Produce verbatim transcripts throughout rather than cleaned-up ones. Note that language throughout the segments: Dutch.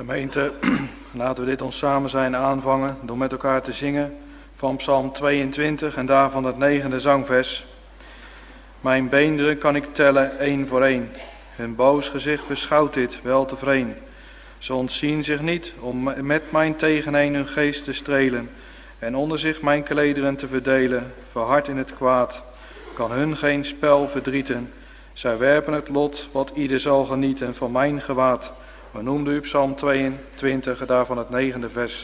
Gemeente, laten we dit ons samen zijn aanvangen door met elkaar te zingen van Psalm tweeëntwintig en daarvan het negende zangvers. Mijn beenderen kan ik tellen één voor één. Hun boos gezicht beschouwt dit wel tevreden. Ze ontzien zich niet om met mijn tegeneen hun geest te strelen en onder zich mijn klederen te verdelen. Verhard in het kwaad kan hun geen spel verdrieten. Zij werpen het lot wat ieder zal genieten van mijn gewaad. We noemden u Psalm tweeëntwintig, daarvan het negende vers.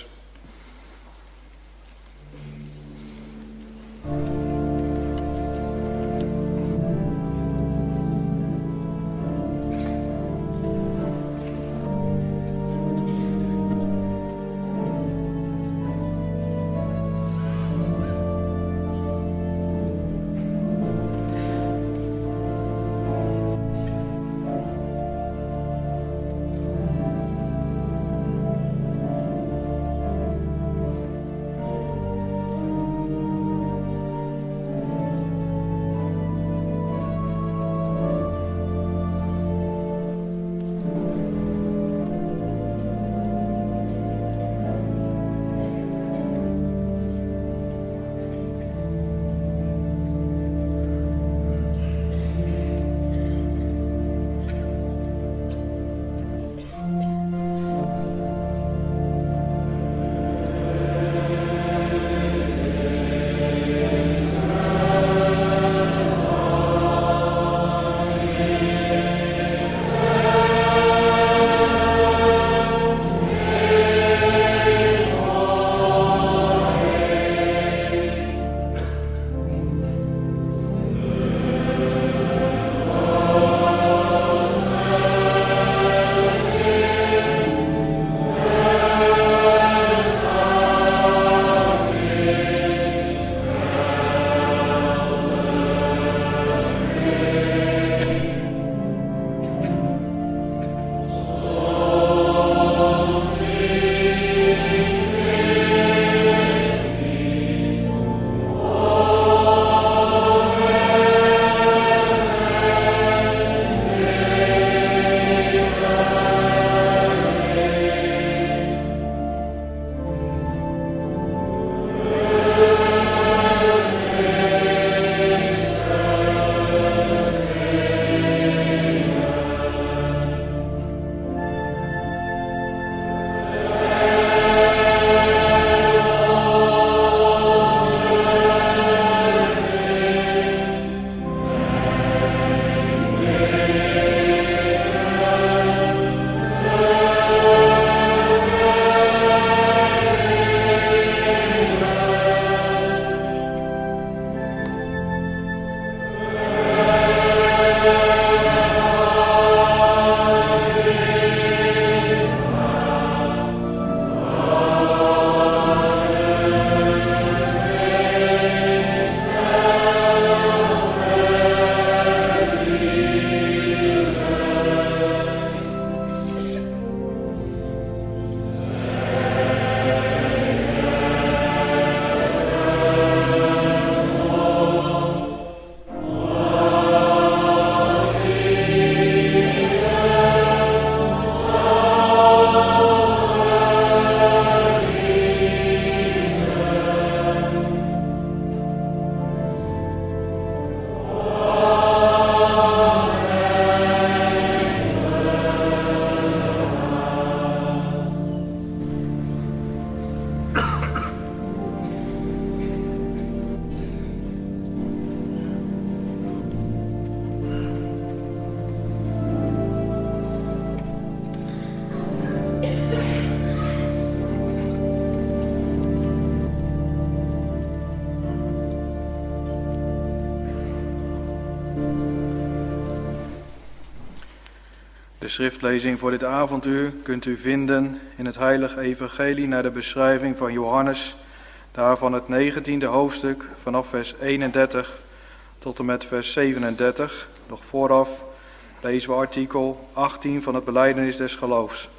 De schriftlezing voor dit avonduur kunt u vinden in het Heilige Evangelie naar de beschrijving van Johannes, daarvan het negentiende hoofdstuk vanaf vers eenendertig tot en met vers zevenendertig. Nog vooraf lezen we artikel achttien van het Belijdenis des Geloofs,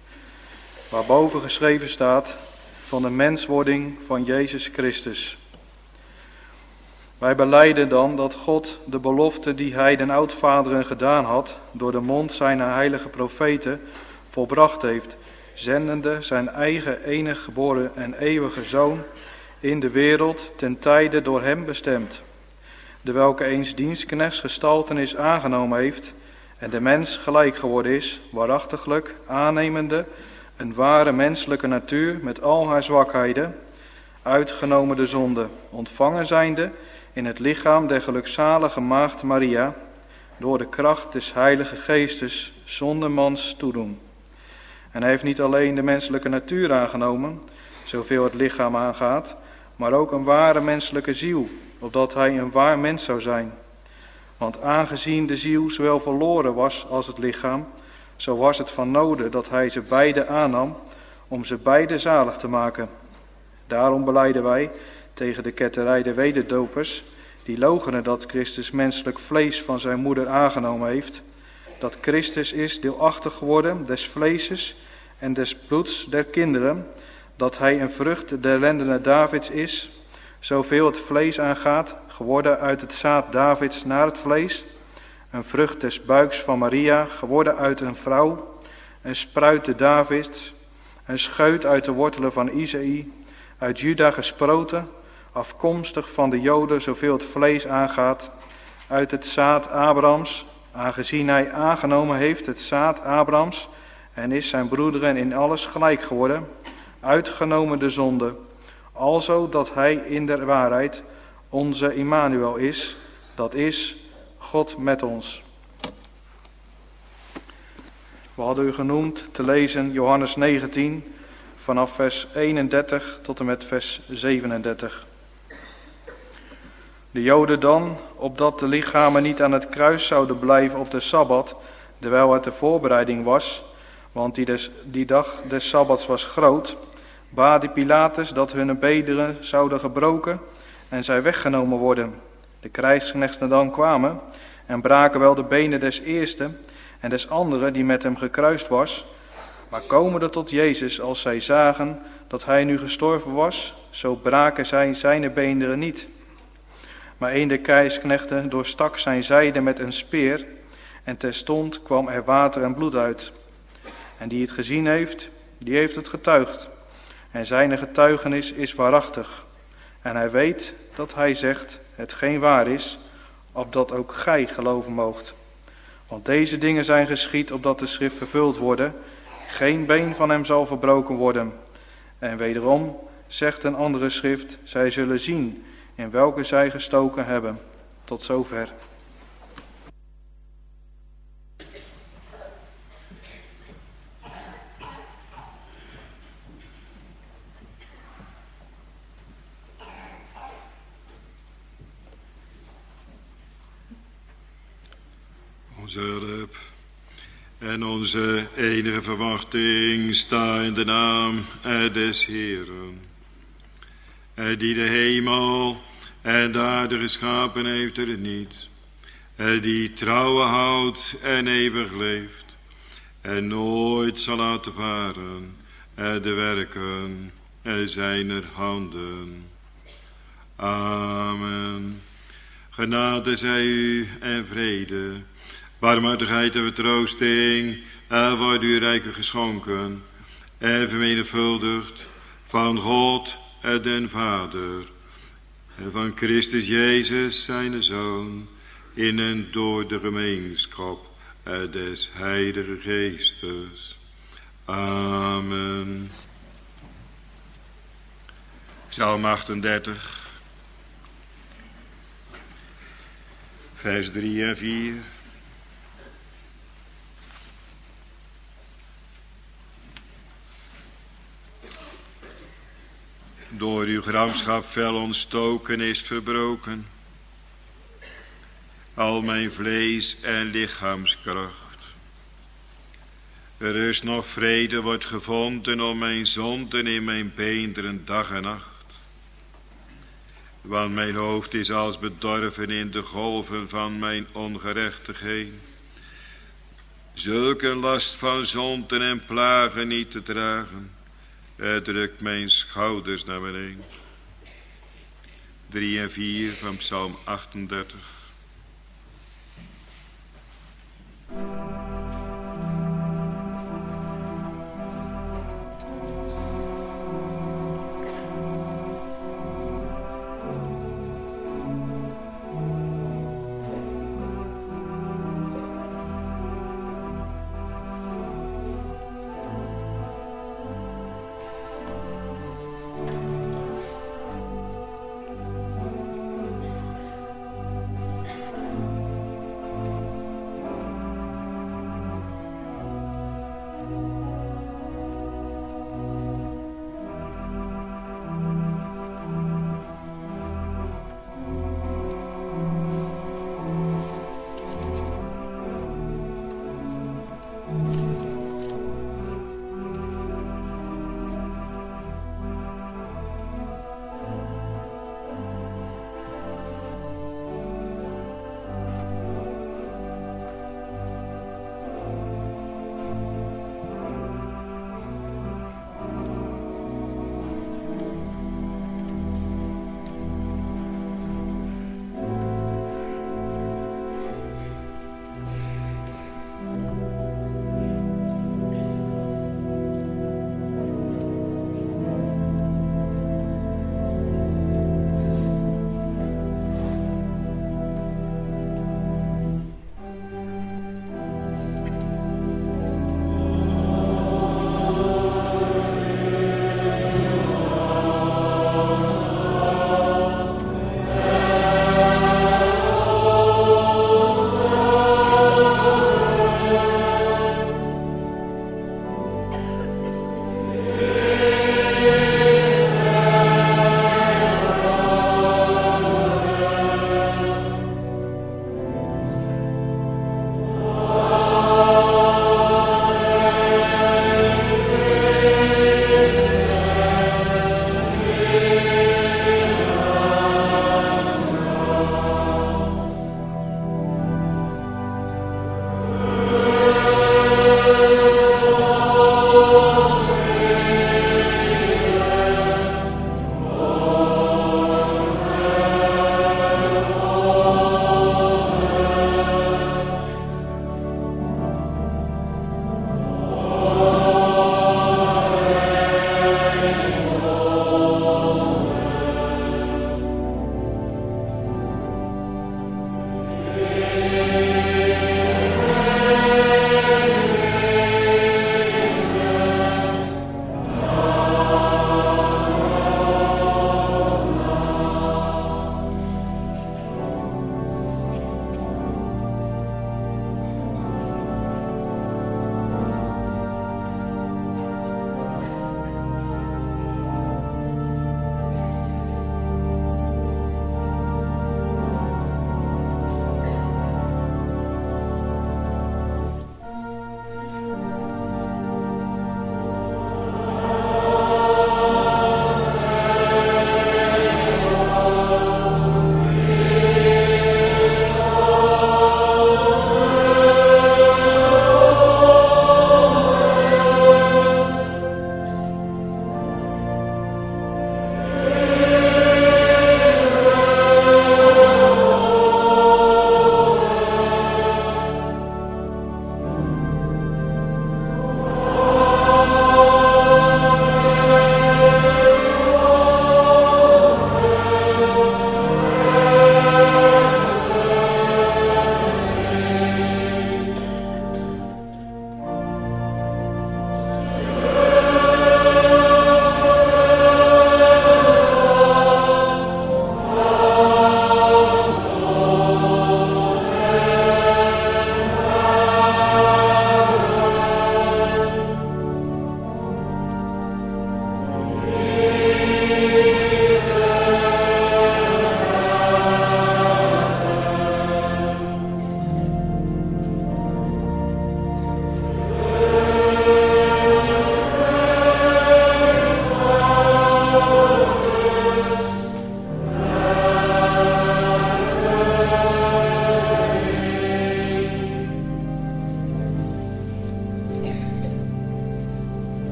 waarboven geschreven staat van de menswording van Jezus Christus. Wij belijden dan dat God de belofte die hij den oudvaderen gedaan had, door de mond zijner heilige profeten volbracht heeft, zendende zijn eigen enige geboren en eeuwige Zoon in de wereld ten tijde door hem bestemd, de welke eens dienstknechts gestaltenis aangenomen heeft en de mens gelijk geworden is, waarachtiglijk aannemende een ware menselijke natuur met al haar zwakheden, uitgenomen de zonde, ontvangen zijnde in het lichaam der gelukzalige maagd Maria, door de kracht des Heilige Geestes zonder mans toedoen. En hij heeft niet alleen de menselijke natuur aangenomen, zoveel het lichaam aangaat, maar ook een ware menselijke ziel, opdat hij een waar mens zou zijn. Want aangezien de ziel zowel verloren was als het lichaam, zo was het van noden dat hij ze beide aannam, om ze beide zalig te maken. Daarom belijden wij tegen de ketterij der wederdopers, die loochenen dat Christus menselijk vlees van zijn moeder aangenomen heeft, dat Christus is deelachtig geworden des vleeses en des bloeds der kinderen, dat hij een vrucht der lendenen Davids is, zoveel het vlees aangaat, geworden uit het zaad Davids naar het vlees, een vrucht des buiks van Maria, geworden uit een vrouw, een spruit de Davids, een scheut uit de wortelen van Isaï, uit Juda gesproten, afkomstig van de Joden, zoveel het vlees aangaat, uit het zaad Abrahams, aangezien hij aangenomen heeft het zaad Abrahams en is zijn broederen in alles gelijk geworden, uitgenomen de zonde, alzo dat hij in der waarheid onze Immanuel is, dat is God met ons. We hadden u genoemd te lezen Johannes negentien, vanaf vers eenendertig tot en met vers zevenendertig. De Joden dan, opdat de lichamen niet aan het kruis zouden blijven op de Sabbat, terwijl het de voorbereiding was, want die, des, die dag des Sabbats was groot, baadde Pilatus dat hun bederen zouden gebroken en zij weggenomen worden. De krijgsknechten dan kwamen en braken wel de benen des eerste en des anderen die met hem gekruist was, maar komende tot Jezus, als zij zagen dat hij nu gestorven was, zo braken zij zijn beenderen niet. Maar een der krijgsknechten doorstak zijn zijde met een speer en terstond kwam er water en bloed uit. En die het gezien heeft, die heeft het getuigd. En zijn getuigenis is waarachtig. En hij weet dat hij zegt hetgeen waar is, opdat ook gij geloven moogt. Want deze dingen zijn geschied opdat de schrift vervuld worden. Geen been van hem zal verbroken worden. En wederom zegt een andere schrift, zij zullen zien in welke zij gestoken hebben. Tot zover. Onze hulp en onze enige verwachting sta in de naam des Heeren, die de hemel en de aarde geschapen heeft er niet, die trouwen houdt en eeuwig leeft en nooit zal laten varen de werken zijner handen. Amen. Genade zij u en vrede, barmhartigheid en vertroosting wordt u rijkelijk geschonken en vermenigvuldigd van God den Vader en van Christus Jezus zijn Zoon in en door de gemeenschap des Heilige Geestes. Amen. Psalm achtendertig, vers drie en vier. Door uw gramschap fel ontstoken is verbroken al mijn vlees en lichaamskracht. Rust nog vrede wordt gevonden om mijn zonden in mijn beenderen dag en nacht. Want mijn hoofd is als bedorven in de golven van mijn ongerechtigheid. Zulke last van zonden en plagen niet te dragen. Het drukt mijn schouders naar beneden. drie en vier van Psalm achtendertig.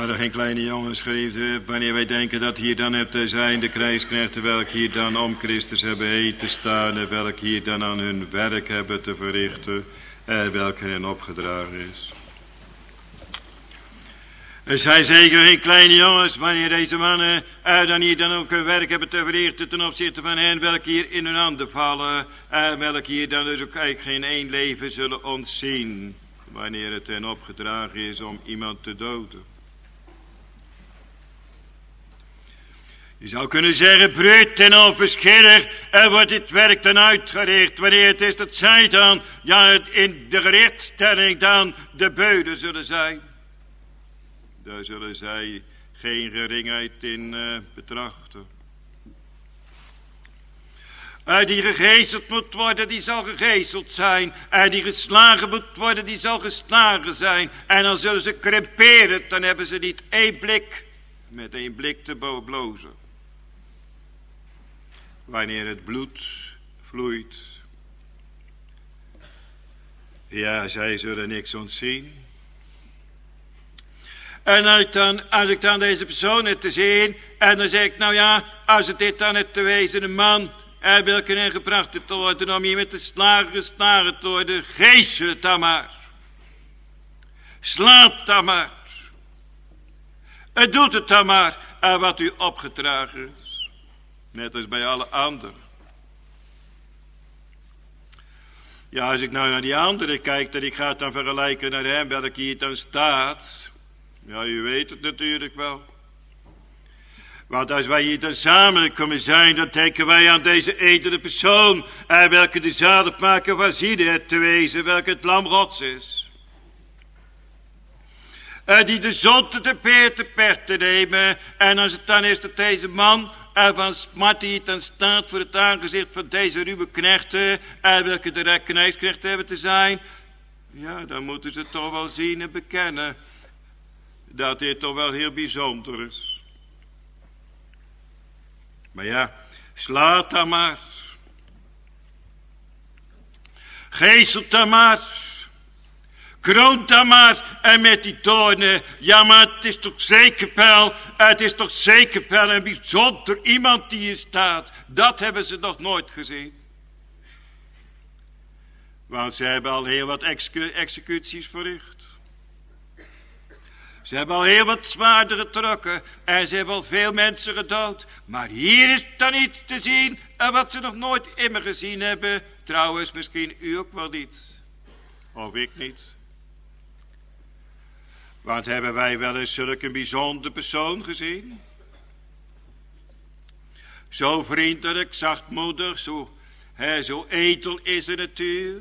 Maar geen kleine jongens, geliefde, wanneer wij denken dat hier dan het zijn de krijgsknechten welke hier dan om Christus hebben heen te staan en welke hier dan aan hun werk hebben te verrichten en welke hen opgedragen is. Er zijn zeker geen kleine jongens, wanneer deze mannen uh, dan hier dan ook hun werk hebben te verrichten ten opzichte van hen welke hier in hun handen vallen en welke hier dan dus ook eigenlijk geen één leven zullen ontzien wanneer het hen opgedragen is om iemand te doden. Je zou kunnen zeggen, bruut en onverschillig, er wordt dit werk dan uitgericht, wanneer het is dat zij dan, ja, in de gerichtstelling dan de beuden zullen zijn. Daar zullen zij geen geringheid in uh, betrachten. Uh, die gegezeld moet worden, die zal gegezeld zijn. En uh, die geslagen moet worden, die zal geslagen zijn. En dan zullen ze kremperen, dan hebben ze niet één blik, met één blik te blozen. Wanneer het bloed vloeit. Ja, zij zullen niks ontzien. En als ik, dan, als ik dan deze persoon heb te zien, en dan zeg ik, nou ja, als het dit dan het te wezen een man, en welke hen gebracht te worden om hier met de slagen geslagen te worden, geestel het dan maar. Slaat dan maar. Het doet het dan maar, en wat u opgedragen is. Net als bij alle anderen. Ja, als ik nou naar die anderen kijk, dan ik ga het dan vergelijken naar hem, welke hier dan staat. Ja, u weet het natuurlijk wel. Want als wij hier dan samen komen zijn, dan denken wij aan deze edele persoon, en welke de zaligmaker van zielen het te wezen, welke het lam Gods is. En die de zonde te peer te per te nemen, en als het dan is dat deze man en van smart die dan staat voor het aangezicht van deze ruwe knechten, en welke de knijsknechten hebben te zijn, ja, dan moeten ze toch wel zien en bekennen dat dit toch wel heel bijzonder is. Maar ja, slaat dan maar. Geestelt dan maar. Kroont dan maar. En met die toornen. Ja, maar het is toch zeker wel. Het is toch zeker wel een bijzonder iemand die hier staat. Dat hebben ze nog nooit gezien. Want ze hebben al heel wat execu- executies verricht. Ze hebben al heel wat zwaarden getrokken en ze hebben al veel mensen gedood. Maar hier is dan iets te zien en wat ze nog nooit immer gezien hebben. Trouwens, misschien u ook wel niet. Of ik niet. Want hebben wij wel eens zulke bijzondere persoon gezien? Zo vriendelijk, zachtmoedig, zo, hè, zo edel is de natuur.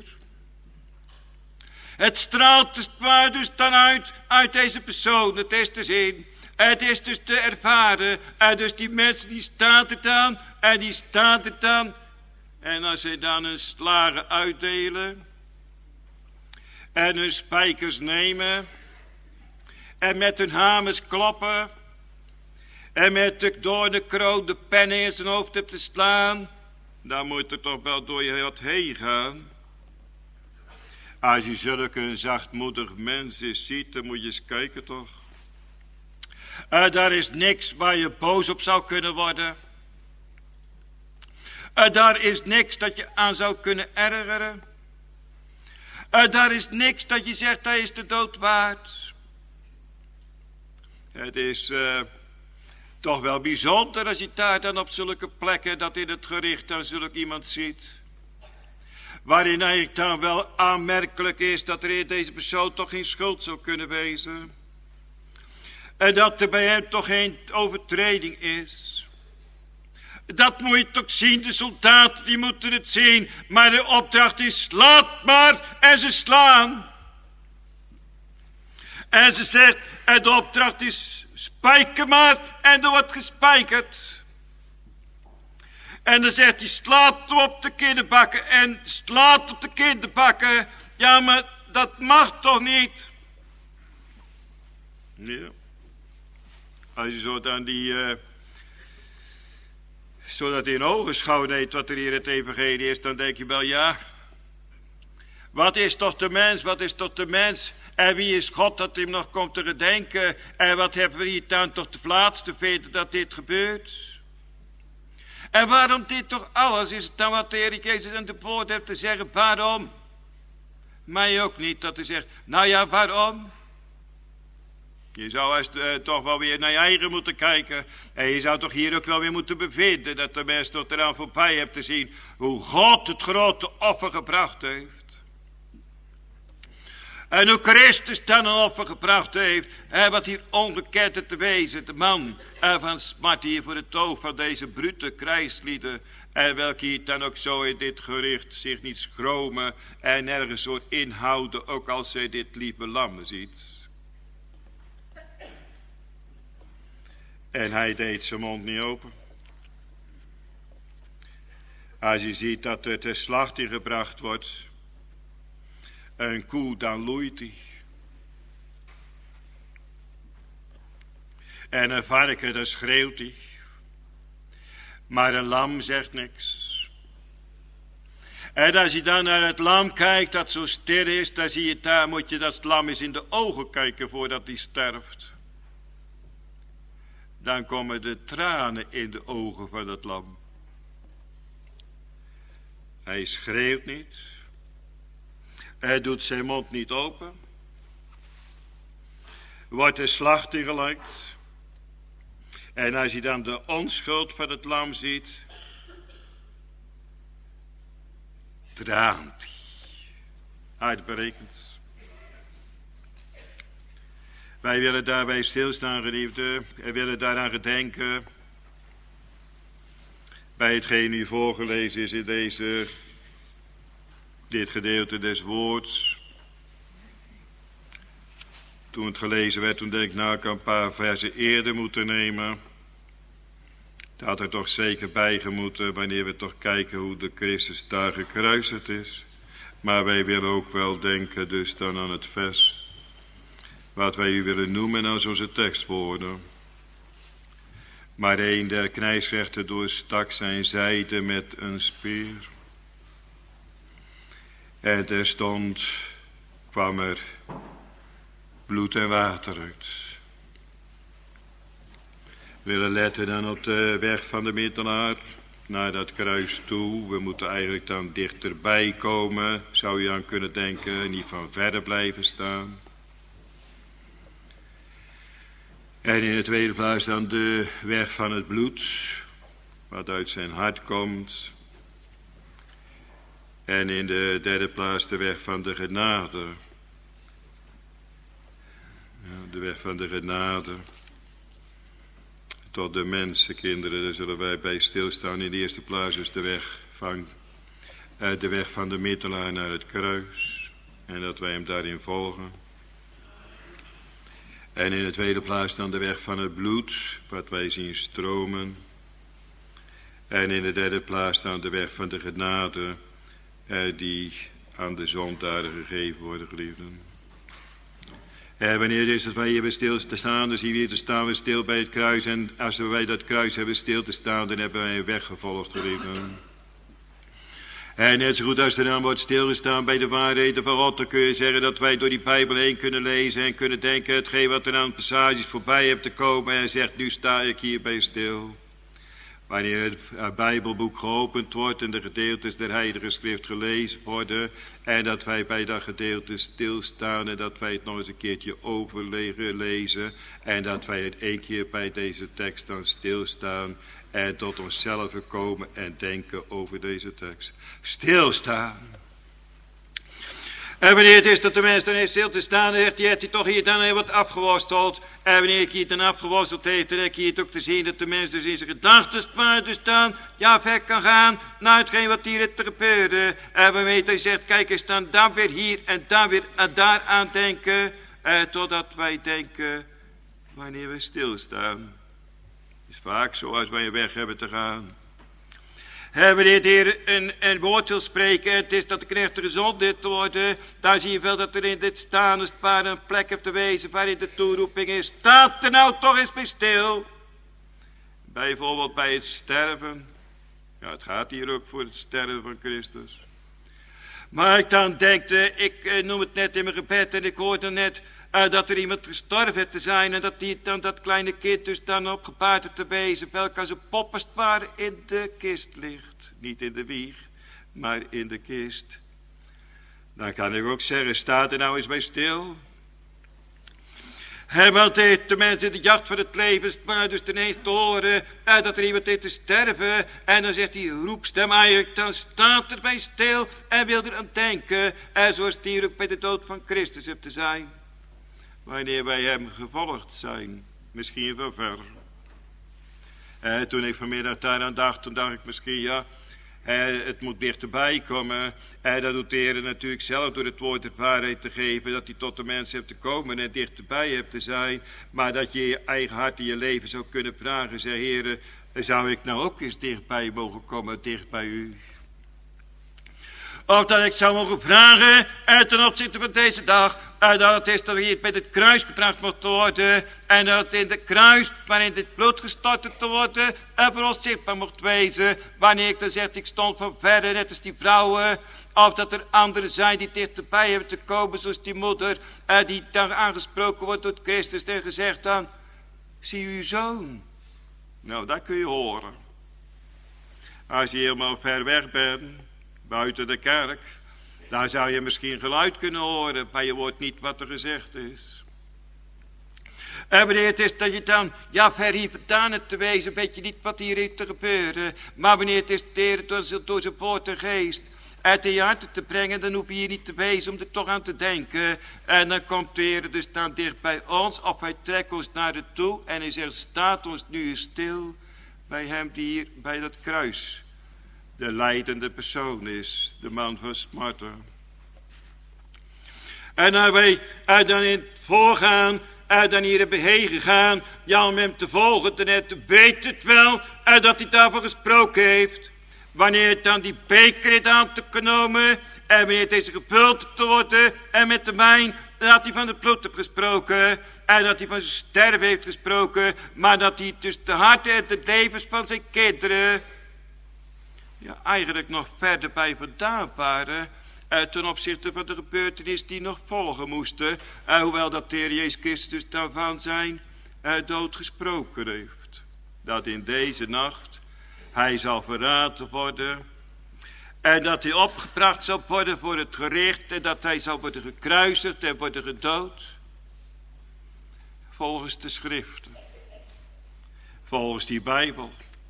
Het straalt dus, maar dus dan uit, uit deze persoon. Het is te zien. Het is dus te ervaren. En dus die mensen die staan er dan. En die staan er dan. En als ze dan hun slagen uitdelen. En hun spijkers nemen. En met hun hamers kloppen. En met de doornenkroon de pen in zijn hoofd hebt te slaan. Dan moet er toch wel door je wat heen gaan. Als je zulke een zachtmoedig mens is ziet, dan moet je eens kijken toch. Uh, daar is niks waar je boos op zou kunnen worden. Uh, daar is niks dat je aan zou kunnen ergeren. Uh, daar is niks dat je zegt, hij is de dood waard. Het is uh, toch wel bijzonder als je daar dan op zulke plekken, dat in het gericht dan zulk iemand ziet. Waarin eigenlijk dan wel aanmerkelijk is dat er in deze persoon toch geen schuld zou kunnen wezen. En dat er bij hem toch geen overtreding is. Dat moet je toch zien, de soldaten die moeten het zien. Maar de opdracht is slaat maar en ze slaan. En ze zegt, en de opdracht is spijker maar en er wordt gespijkerd. En dan zegt hij, slaat op de kinderbakken en slaat op de kinderbakken. Ja, maar dat mag toch niet? Ja. Als je zo dan die, uh, zodat hij in ogenschouw neemt wat er hier in het evangelie is, dan denk je wel, ja. Wat is toch de mens, wat is toch de mens? En wie is God dat hij nog komt te gedenken? En wat hebben we hier dan toch de plaats te weten dat dit gebeurt? En waarom dit toch alles? Is het dan wat de Heer Jezus aan de woord heeft te zeggen? Waarom? Mij ook niet dat hij zegt, nou ja, waarom? Je zou eens, uh, toch wel weer naar je eigen moeten kijken. En je zou toch hier ook wel weer moeten bevinden dat de mens tot eraan voorbij hebt te zien hoe God het grote offer gebracht heeft. En hoe Christus dan een offer gebracht heeft. En wat hier ongekend te wezen. De man van smart hier voor het oog van deze brute krijgslieden. En welke hier dan ook zo in dit gericht zich niet schromen. En nergens soort inhouden. Ook als zij dit lieve lam ziet. En hij deed zijn mond niet open. Als je ziet dat er ter slachting gebracht wordt. Een koe, dan loeit hij. En een varken, dan schreeuwt hij. Maar een lam zegt niks. En als je dan naar het lam kijkt dat zo stil is, dan zie je daar, moet je dat lam eens in de ogen kijken voordat hij sterft. Dan komen de tranen in de ogen van het lam. Hij schreeuwt niet. Hij doet zijn mond niet open. Wordt de slachting gelegd. En als je dan de onschuld van het lam ziet, traant hij. Uitberekend. Wij willen daarbij stilstaan, geliefden. En willen daaraan gedenken. Bij hetgeen nu voorgelezen is in deze, dit gedeelte des woords. Toen het gelezen werd, toen denk ik, nou, ik kan een paar versen eerder moeten nemen. Dat had er toch zeker bij gemoeten, wanneer we toch kijken hoe de Christus daar gekruisigd is. Maar wij willen ook wel denken dus dan aan het vers wat wij u willen noemen als onze tekstwoorden. Maar een der knijsrechten doorstak zijn zijde met een speer. En terstond kwam er bloed en water uit. We willen letten dan op de weg van de middelaar naar dat kruis toe. We moeten eigenlijk dan dichterbij komen, zou je aan kunnen denken, niet van verder blijven staan. En in de tweede plaats dan de weg van het bloed, wat uit zijn hart komt. En in de derde plaats de weg van de genade. Ja, de weg van de genade. Tot de mensenkinderen, daar zullen wij bij stilstaan. In de eerste plaats is de weg van, uh, de weg van de middelaar naar het kruis. En dat wij hem daarin volgen. En in de tweede plaats dan de weg van het bloed, wat wij zien stromen. En in de derde plaats dan de weg van de genade, eh, die aan de zondaren gegeven worden, geliefden. En wanneer is het wij hier stil te staan, dan zien we hier te staan we stil bij het kruis. En als we bij dat kruis hebben stil te staan, dan hebben wij een weg gevolgd, geliefden. En net zo goed als er dan wordt stilgestaan bij de waarheden van God, dan kun je zeggen dat wij door die Bijbel heen kunnen lezen en kunnen denken hetgeen wat er aan passages voorbij hebt te komen en zegt, nu sta ik hierbij stil. Wanneer het Bijbelboek geopend wordt en de gedeeltes der Heilige Schrift gelezen worden en dat wij bij dat gedeelte stilstaan en dat wij het nog eens een keertje overlezen en dat wij het één keer bij deze tekst dan stilstaan en tot onszelf komen en denken over deze tekst. Stilstaan. En wanneer het is dat de mens dan heeft stil te staan, dan heeft hij, heeft hij toch hier dan heel wat afgeworsteld. En wanneer ik hier dan afgeworsteld heeft, dan heb je het ook te zien dat de mens dus in zijn gedachten dus dan ja, ver kan gaan naar hetgeen wat hier te gebeuren. En we weten, hij zegt, kijk eens dan, dan weer hier en dan weer en daar aan denken. Eh, totdat wij denken, wanneer we stilstaan. Het is vaak zo als wij een weg hebben te gaan. En wanneer de Heer een, een woord wil spreken, het is dat de knecht gezond dit te worden, dan zie je wel dat er in dit staan als het maar een plek hebt te wezen waarin de toeroeping is. Staat er nou toch eens bij stil. Bijvoorbeeld bij het sterven. Ja, het gaat hier ook voor het sterven van Christus. Maar ik dan denkte, ik uh, noem het net in mijn gebed en ik hoorde net uh, dat er iemand gestorven heeft te zijn. En dat die, dan, dat kleine kind dus dan opgebaard heeft te wezen. Welke als een pop als het ware in de kist ligt. Niet in de wieg, maar in de kist. Dan kan ik ook zeggen, staat er nou eens bij stil. He, want de mensen in de jacht van het leven, maar dus ineens te horen uh, dat er iemand heeft te sterven. En dan zegt hij, roepstem eigenlijk, dan staat er bij stil en wil er aan denken. En zoals die ook bij de dood van Christus hebt te zijn. Wanneer wij hem gevolgd zijn, misschien wel verder. Uh, toen ik vanmiddag daar aan dacht, toen dacht ik misschien, ja, uh, het moet dichterbij komen. En uh, dat doet de Heer natuurlijk zelf door het woord de waarheid te geven. Dat hij tot de mensen hebt te komen en dichterbij hebt te zijn. Maar dat je je eigen hart in je leven zou kunnen vragen. Zeg, Heer, zou ik nou ook eens dichtbij mogen komen, dicht bij u? Of dat ik zou mogen vragen, uh, ten opzichte van deze dag, uh, dat het is dat hier bij het kruis gebracht moet worden. En dat het in de kruis, waarin dit bloed gestort te worden, uh, voor ons zichtbaar mocht wezen. Wanneer ik dan zeg, ik stond van verre, net als die vrouwen. Of dat er anderen zijn die dichterbij hebben te komen, zoals die moeder, uh, die daar aangesproken wordt door Christus en gezegd dan, zie uw zoon. Nou, dat kun je horen. Als je helemaal ver weg bent, buiten de kerk, daar zou je misschien geluid kunnen horen, maar je hoort niet wat er gezegd is. En wanneer het is dat je dan, ja, ver hier vandaan hebt te wezen, weet je niet wat hier heeft te gebeuren. Maar wanneer het is de Heer door, door zijn woord en geest uit in je harten te brengen, dan hoef je hier niet te wezen om er toch aan te denken. En dan komt de Heer dus dan dicht bij ons, of hij trekt ons naar de toe en hij zegt, staat ons nu eens stil bij hem die hier bij dat kruis de lijdende persoon is, de man van smarten. En dan wij uh, dan in het voorgaan, uh, dan hier hebben heen gegaan, ja, om hem te volgen, dan weet het wel uh, dat hij daarvoor gesproken heeft. Wanneer het dan die beker heeft aan te genomen, en wanneer het is gevuld te worden, en met de wijn, dat hij van het bloed heeft gesproken, en dat hij van zijn sterven heeft gesproken, maar dat hij dus de harten en de levens van zijn kinderen, ja, eigenlijk nog verder bij vandaan waren, uh, ten opzichte van de gebeurtenis die nog volgen moesten, uh, hoewel dat de Heer Jezus Christus daarvan zijn uh, dood gesproken heeft. Dat in deze nacht hij zal verraden worden en dat hij opgebracht zal worden voor het gericht en dat hij zal worden gekruisigd en worden gedood. Volgens de schriften, volgens die Bijbel.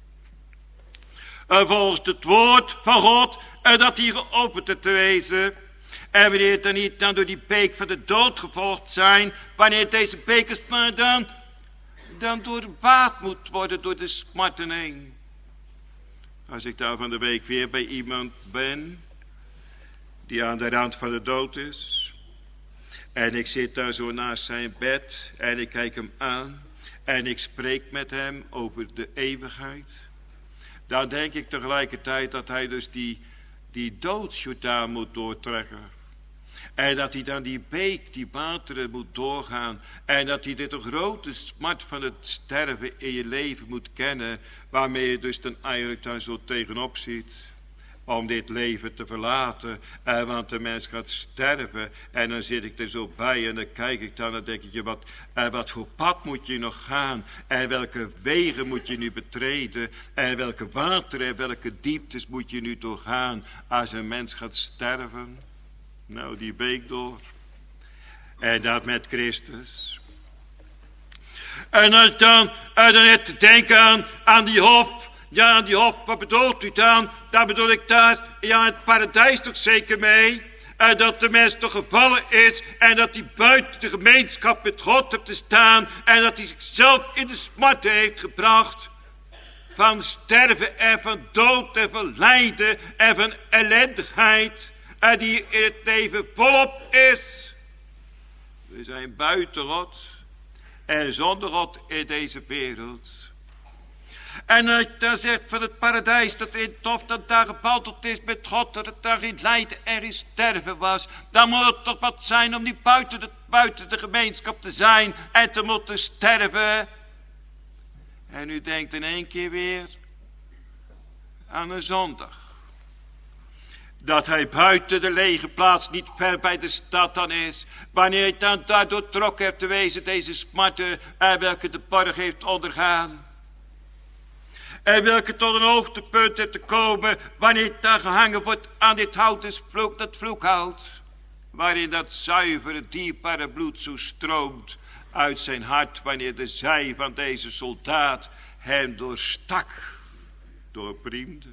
En volgens het woord van God, en dat hier geopend te wezen. En wanneer het dan niet dan door die beek van de dood gevolgd zijn, wanneer deze bekers maar dan, dan doorwaad moet worden door de smarten heen. Als ik daar van de week weer bij iemand ben, die aan de rand van de dood is, en ik zit daar zo naast zijn bed, en ik kijk hem aan, en ik spreek met hem over de eeuwigheid. Dan denk ik tegelijkertijd dat hij dus die, die doodsjordaan moet doortrekken. En dat hij dan die beek, die wateren moet doorgaan. En dat hij dit de grote smart van het sterven in je leven moet kennen. Waarmee je dus dan eigenlijk dan zo tegenop ziet. Om dit leven te verlaten. Eh, want de mens gaat sterven. En dan zit ik er zo bij. En dan kijk ik dan. En dan denk ik je. Wat, eh, wat voor pad moet je nog gaan? En welke wegen moet je nu betreden? En welke wateren en welke dieptes moet je nu doorgaan? Als een mens gaat sterven. Nou, die beek door. En dat met Christus. En dan, dan, en dan net te denken aan, aan die hof. Ja, aan die hof, wat bedoelt u dan? Daar bedoel ik daar, ja, het paradijs toch zeker mee? En dat de mens toch gevallen is. En dat hij buiten de gemeenschap met God heeft te staan. En dat hij zichzelf in de smart heeft gebracht. Van sterven en van dood en van lijden en van ellendigheid. En die in het leven volop is. We zijn buiten God. En zonder God in deze wereld. En uh, dan zegt van het paradijs dat er in het hof dat daar gebouwd is met God, dat het daar in lijden en in sterven was. Dan moet het toch wat zijn om niet buiten de, buiten de gemeenschap te zijn en te moeten sterven. En u denkt in één keer weer aan een zondag. dat hij buiten de lege plaats niet ver bij de stad dan is. Wanneer hij dan daardoor trok heeft te wezen deze smarten en welke de borg heeft ondergaan. En welke tot een hoogtepunt heeft te komen wanneer het daar gehangen wordt aan dit houten vloek, dat vloekhout. Waarin dat zuivere, dierbare bloed zo stroomt uit zijn hart wanneer de zij van deze soldaat hem doorstak, doorpriemde.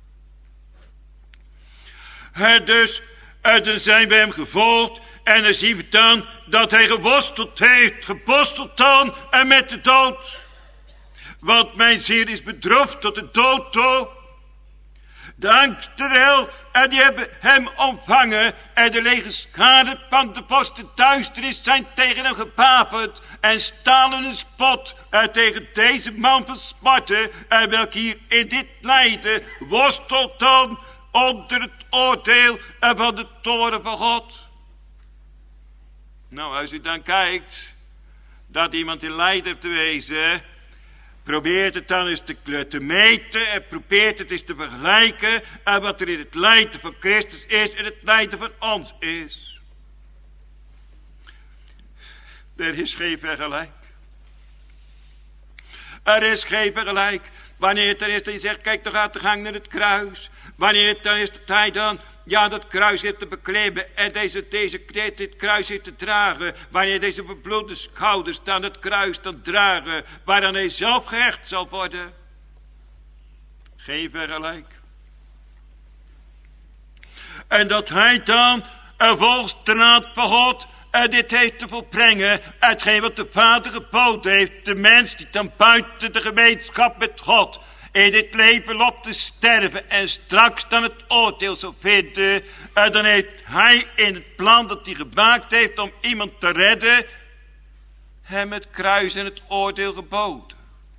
En dus, en dan zijn we hem gevolgd en dan zien we dan dat hij geworsteld heeft, gebosteld dan en met de dood. Want mijn ziel is bedroefd tot de dood toe. De angst der hel, en die hebben hem ontvangen. En de lege schade van de posten duisternis zijn tegen hem gewapend. En stalen een spot en tegen deze man van smarten. En welke hier in dit lijden worstelt dan onder het oordeel en van de toren van God. Nou, als u dan kijkt dat iemand in lijden heeft te wezen, probeert het dan eens te, te meten en probeert het eens te vergelijken aan wat er in het lijden van Christus is en het lijden van ons is. Er is geen vergelijk. Er is geen vergelijk. Wanneer het er is dat je zegt, kijk, dan gaat de gang naar het kruis. Wanneer het dan is dat hij dan, ja, dat kruis heeft te beklimmen en deze, deze, dit kruis heeft te dragen. Wanneer deze bebloede schouders dan het kruis dan dragen, waaraan hij zelf gehecht zal worden. Geen vergelijk. En dat hij dan een volstraat van God en dit heeft te volbrengen, hetgeen wat de Vader geboden heeft, de mens die dan buiten de gemeenschap met God in dit leven loopt te sterven en straks dan het oordeel zal vinden, en dan heeft hij in het plan dat hij gemaakt heeft om iemand te redden, hem het kruis en het oordeel geboden.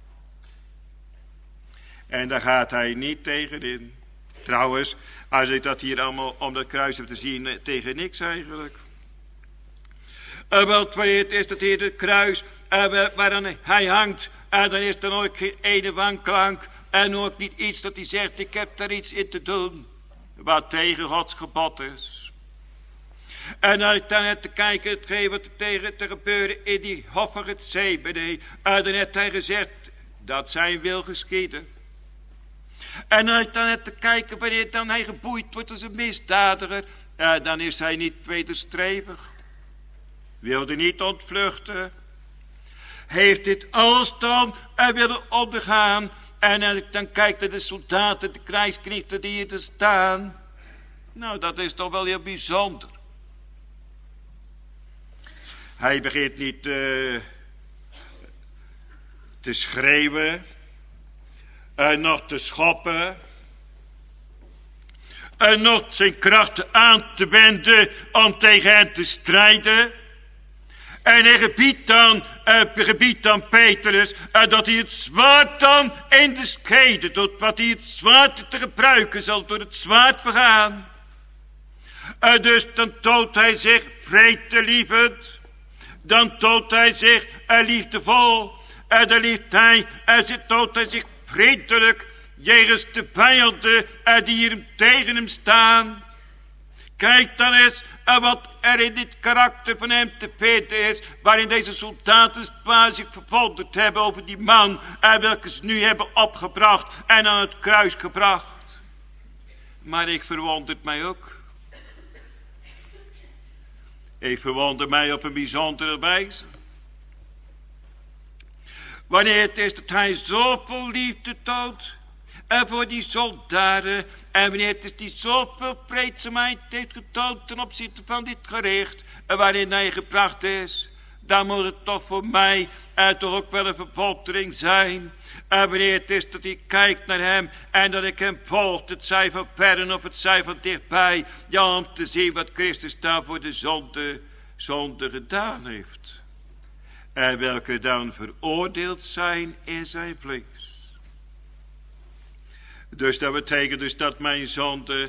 En daar gaat hij niet tegenin. Trouwens, als ik dat hier allemaal om dat kruis heb te zien, tegen niks eigenlijk. Uh, want wanneer het is dat hier het kruis uh, waaraan hij hangt, en uh, dan is er ook geen ene wanklank en ook niet iets dat hij zegt, ik heb daar iets in te doen wat tegen Gods gebod is. En als ik dan heb te kijken hetgeen wat er tegen te gebeuren in die hof van Gethsemane, uh, dan heeft hij gezegd dat zijn wil geschieden. En als ik dan heb te kijken wanneer dan hij geboeid wordt als een misdadiger, uh, dan is hij niet wederstrevig. Wilde niet ontvluchten. Heeft dit alles dan en willen ondergaan. En als ik dan kijk naar de soldaten, de krijgsknechten die hier te staan. Nou, dat is toch wel heel bijzonder. Hij begint niet uh, te schreeuwen. En nog te schoppen. En nog zijn krachten aan te wenden om tegen hen te strijden. En hij gebiedt dan, uh, gebiedt dan Petrus uh, dat hij het zwaard dan in de schede doet. Wat hij het zwaard te gebruiken zal door het zwaard vergaan. Uh, dus dan toont hij zich vredelievend. Dan toont hij zich uh, liefdevol. En uh, dan lieft hij, en uh, toont hij zich vriendelijk jegens de vijanden uh, die hier tegen hem staan. Kijk dan eens uh, wat er in dit karakter van hem te vinden is, waarin deze soldaten zich verwonderd hebben over die man, en welke ze nu hebben opgebracht en aan het kruis gebracht. Maar ik verwonderd mij ook. Ik verwonder mij op een bijzondere wijze. Wanneer het is dat hij zoveel liefde toont en voor die soldaten, en wanneer het is die zoveel vreedzaamheid heeft getoond ten opzichte van dit gericht en waarin hij gebracht is, dan moet het toch voor mij en toch ook wel een verwondering zijn. En wanneer het is dat ik kijk naar hem en dat ik hem volg, het zij van verren of het zij van dichtbij, ja, om te zien wat Christus daar voor de zonde, zonde gedaan heeft. En welke dan veroordeeld zijn in zijn vlees. Dus dat betekent dus dat mijn zonde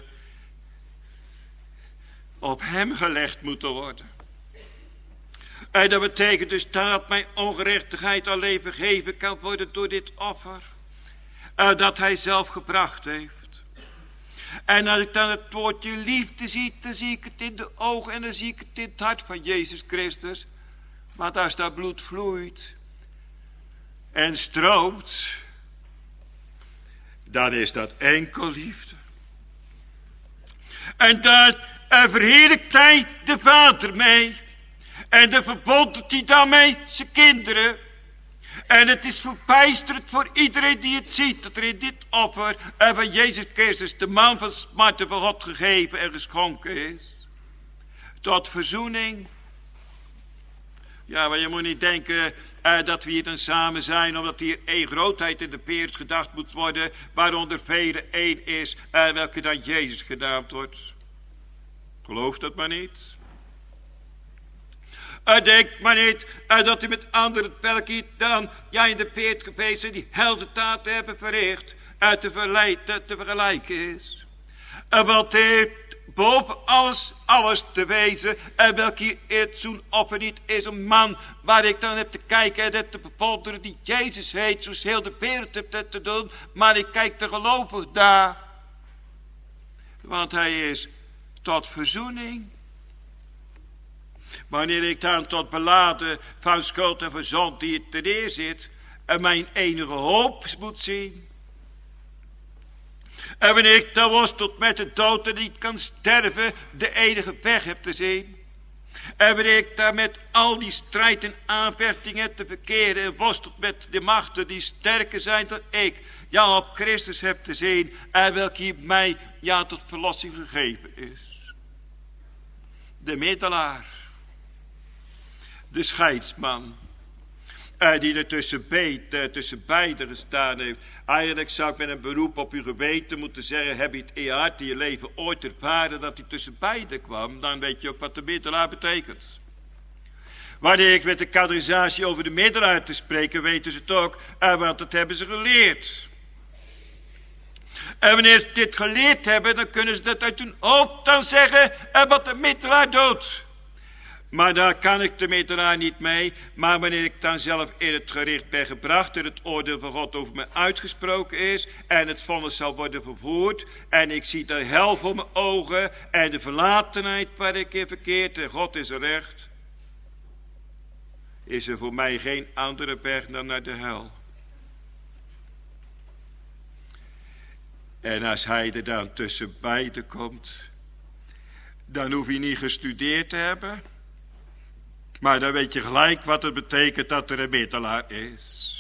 op hem gelegd moeten worden. En dat betekent dus dat mijn ongerechtigheid alleen vergeven kan worden door dit offer. Uh, dat hij zelf gebracht heeft. En als ik dan het woordje liefde zie, dan zie ik het in de ogen en dan zie ik het in het hart van Jezus Christus. Want als dat bloed vloeit en stroomt, dan is dat enkel liefde. En daar verheerlijkt hij de Vader mee. En dan verbondt hij daarmee zijn kinderen. En het is verbijsterend voor iedereen die het ziet, dat er in dit offer van Jezus Christus, de man van smarten van God, gegeven en geschonken is. Tot verzoening. Ja, maar je moet niet denken uh, dat we hier dan samen zijn, omdat hier één grootheid in de wereld gedacht moet worden, waaronder vele één is, uh, welke dan Jezus genaamd wordt. Geloof dat maar niet. Uh, denk maar niet uh, dat hij met anderen welke dan ja, in de wereld geweest zijn, die heldentaten hebben verricht, uh, te, verleid, te vergelijken is. Uh, want hij heeft boven alles, alles te wezen. En welke het zo'n offer niet is een man waar ik dan heb te kijken en heb te bewonderen die Jezus heet, zoals heel de wereld heeft te doen. Maar ik kijk te gelovig daar. Want hij is tot verzoening. Wanneer ik dan tot beladen van schuld en van zonde die het te neer zit en mijn enige hoop moet zien. En wanneer ik dan worstelt met de dood en niet kan sterven, de enige weg heb te zien. En wanneer ik daar met al die strijd en aanvechtingen te verkeren en worstelt met de machten die sterker zijn dan ik, ja op Christus heb te zien en welke mij ja tot verlossing gegeven is. De middelaar, de scheidsman. Uh, die er tussen, beet, uh, tussen beiden gestaan heeft. Eigenlijk zou ik met een beroep op uw geweten moeten zeggen, heb je het in je hart in je leven ooit ervaren dat hij tussen beiden kwam? Dan weet je ook wat de middelaar betekent. Wanneer ik met de catechisatie over de middelaar te spreken, weten ze het ook, uh, want dat hebben ze geleerd. En wanneer ze dit geleerd hebben, dan kunnen ze dat uit hun hoofd dan zeggen, uh, wat de middelaar doet. Maar daar kan ik de middelaar niet mee. Maar wanneer ik dan zelf in het gericht ben gebracht en het oordeel van God over me uitgesproken is en het vonnis zal worden vervoerd en ik zie de hel voor mijn ogen en de verlatenheid waar ik in verkeerd en God is er recht, is er voor mij geen andere berg dan naar de hel. En als hij er dan tussen beiden komt, dan hoef je niet gestudeerd te hebben. Maar dan weet je gelijk wat het betekent dat er een middelaar is.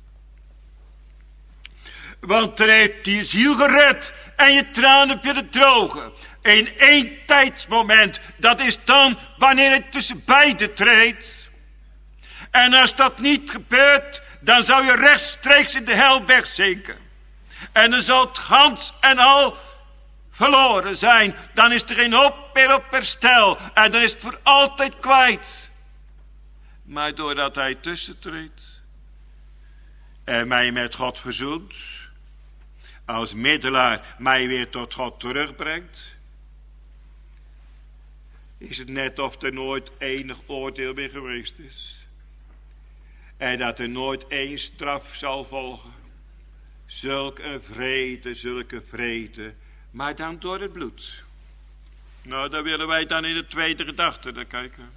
Want er heeft je ziel gered en je tranen heb je de drogen. In één tijdsmoment, dat is dan wanneer het tussen beiden treedt. En als dat niet gebeurt, dan zou je rechtstreeks in de hel wegzinken. En dan zal het gans en al verloren zijn. Dan is er geen hoop meer op herstel en dan is het voor altijd kwijt. Maar doordat hij tussentreedt en mij met God verzoent, als middelaar mij weer tot God terugbrengt, is het net of er nooit enig oordeel meer geweest is. En dat er nooit één straf zal volgen. Zulke vrede, zulke vrede, maar dan door het bloed. Nou, daar willen wij dan in de tweede gedachte naar kijken.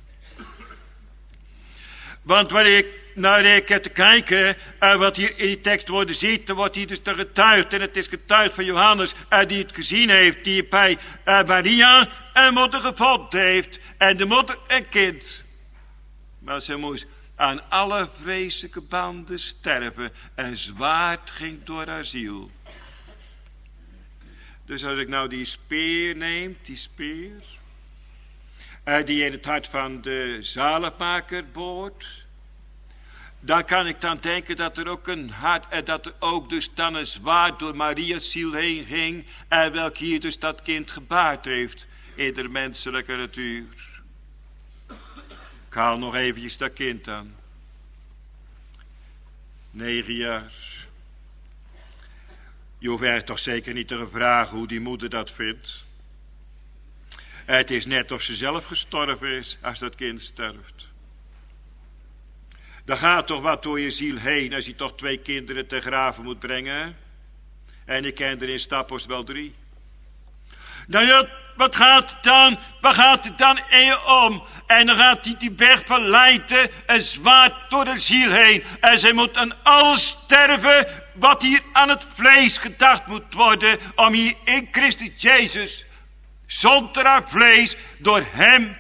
Want wanneer ik naar ik heb te kijken, uh, wat hier in die tekst worden ziet, dan wordt hier dus te getuigd. En het is getuigd van Johannes, uh, die het gezien heeft, die bij uh, Maria een moeder gevonden heeft. En de moeder een kind. Maar ze moest aan alle vreselijke banden sterven. Een zwaard ging door haar ziel. Dus als ik nou die speer neem, die speer, uh, die in het hart van de zaligmaker boort, dan kan ik dan denken dat er ook een hart, en dat er ook dus dan een zwaard door Maria's ziel heen ging, en welk hier dus dat kind gebaard heeft in de menselijke natuur. Ik haal nog eventjes dat kind aan. Negen jaar. Je hoeft er toch zeker niet te vragen hoe die moeder dat vindt. Het is net of ze zelf gestorven is als dat kind sterft. Dan gaat toch wat door je ziel heen als je toch twee kinderen te graven moet brengen. En ik ken er in Staphorst wel drie. Nou ja, wat gaat het dan? Wat gaat het dan in je om? En dan gaat hij die berg van lijden een zwaard door de ziel heen. En zij moet aan alles sterven wat hier aan het vlees gedacht moet worden. Om hier in Christus Jezus, zonder haar vlees, door hem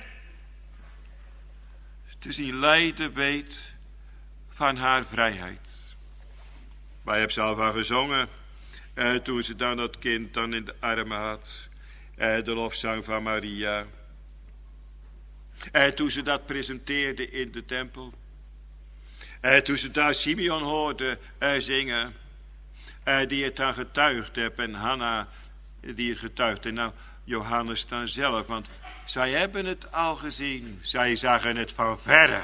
te zien lijden weet van haar vrijheid. Wij hebben zelf al gezongen. Eh, toen ze dan dat kind dan in de armen had. Eh, de lofzang van Maria. En eh, toen ze dat presenteerde in de tempel. En eh, toen ze daar Simeon hoorde eh, zingen. Eh, die het dan getuigd heeft. En Hanna die het getuigd. En nou Johannes dan zelf. Want zij hebben het al gezien. Zij zagen het van verre.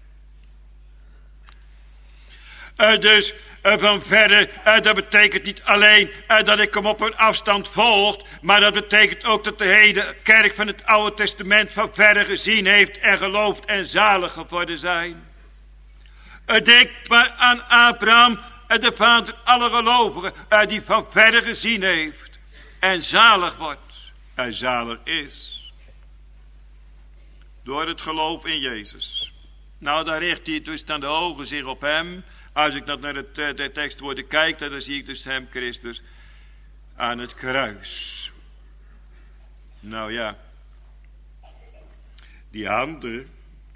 Uh, dus uh, van verre, uh, dat betekent niet alleen uh, dat ik hem op een afstand volg, maar dat betekent ook dat de hele kerk van het Oude Testament van verre gezien heeft en geloofd en zalig geworden zijn. Uh, denk maar aan Abraham, uh, de vader aller gelovigen, uh, die van verre gezien heeft en zalig wordt en zalig is. Door het geloof in Jezus. Nou, daar richt hij dus dan de ogen zich op hem. Als ik dat naar het, de tekstwoorden kijk, dan zie ik dus hem, Christus, aan het kruis. Nou ja, die handen.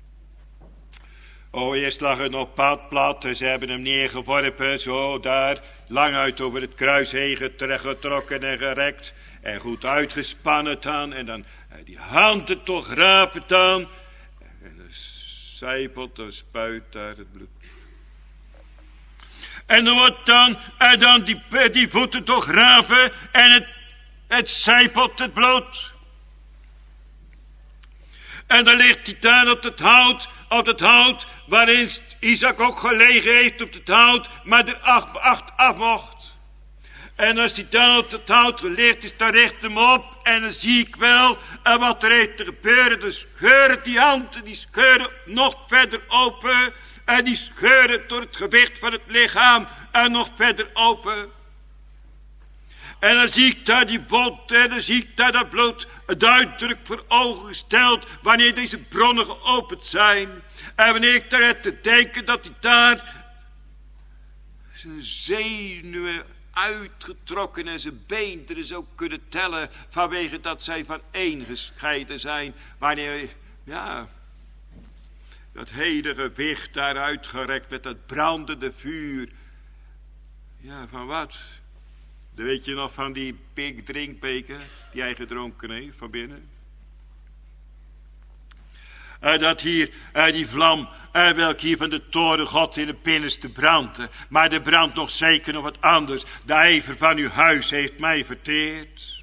Oh, eerst lag er nog pad plat, en ze hebben hem neergeworpen, zo daar, lang uit over het kruis heen getrokken en gerekt. En goed uitgespannen dan, en dan die handen toch rapen dan. En dan sijpelt en spuit daar het bloed. En dan wordt dan, en dan die, die voeten toch raven en het, het sijpelt het bloed. En dan ligt hij daar op het hout, op het hout waarin Isaac ook gelegen heeft op het hout, maar er acht, acht af mocht. En als hij dan op het hout ligt is, dan richt hem op en dan zie ik wel en wat er heeft te gebeuren. Dan scheuren die handen, die scheuren nog verder open. En die scheuren door het gewicht van het lichaam en nog verder open. En dan zie ik daar die bot en dan zie ik daar dat bloed duidelijk voor ogen gesteld wanneer deze bronnen geopend zijn. En wanneer ik daar heb te denken dat hij daar zijn zenuwen uitgetrokken en zijn beenderen zou kunnen tellen vanwege dat zij van één gescheiden zijn. Wanneer, ja... dat hele gewicht daar uitgerekt met dat brandende vuur. Ja, van wat? Dan weet je nog van die big drinkbeker die hij gedronken heeft van binnen. Uh, dat hier, uh, die vlam, uh, welke hier van de toren God in het binnenste brandde. Maar er brandt nog zeker nog wat anders. De ijver van uw huis heeft mij verteerd.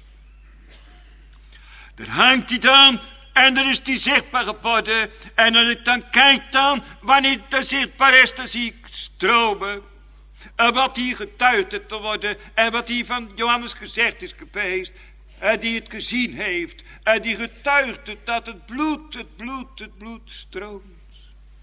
Daar hangt hij dan. En er is die zichtbaar geworden. En als ik dan kijk dan, wanneer het zichtbaar is, dan zie ik stromen. En wat hier getuigd heeft te worden. En wat hier van Johannes gezegd is geweest. En die het gezien heeft. En die getuigt het dat het bloed, het bloed, het bloed stroomt.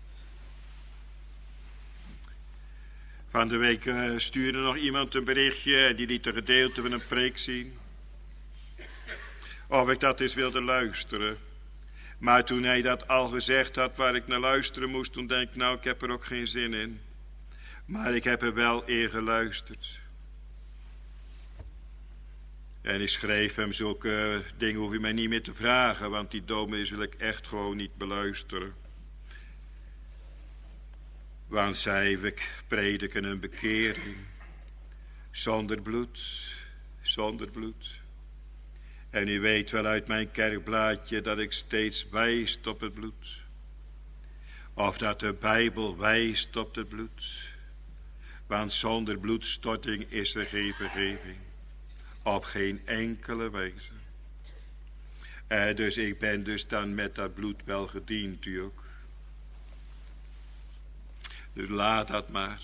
Van de week uh, stuurde nog iemand een berichtje. En die liet een gedeelte van een preek zien. Of ik dat eens wilde luisteren. Maar toen hij dat al gezegd had waar ik naar luisteren moest, toen denk ik, nou, ik heb er ook geen zin in. Maar ik heb er wel in geluisterd. En ik schreef hem zulke dingen, hoef je mij niet meer te vragen, want die dominees wil ik echt gewoon niet beluisteren. Want zij, we prediken een bekering. Zonder bloed, zonder bloed. En u weet wel uit mijn kerkblaadje dat ik steeds wijst op het bloed. Of dat de Bijbel wijst op het bloed. Want zonder bloedstorting is er geen vergeving. Op geen enkele wijze. Eh, dus ik ben dus dan met dat bloed wel gediend, u ook. Dus laat dat maar.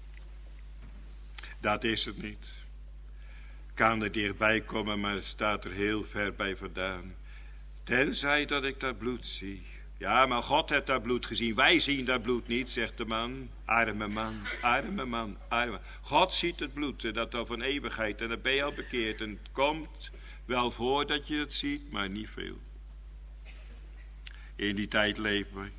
Dat is het niet. Kan er dichtbij komen, maar het staat er heel ver bij vandaan. Tenzij dat ik dat bloed zie. Ja, maar God heeft dat bloed gezien. Wij zien dat bloed niet, zegt de man. Arme man, arme man, arme. God ziet het bloed, dat al van eeuwigheid. En dan ben je al bekeerd. En het komt wel voordat je het ziet, maar niet veel. In die tijd leven wij.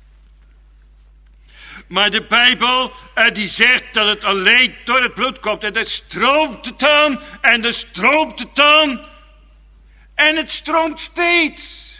Maar de Bijbel, eh, die zegt dat het alleen door het bloed komt. En dat stroomt het dan, en dat stroomt het dan. En het stroomt steeds.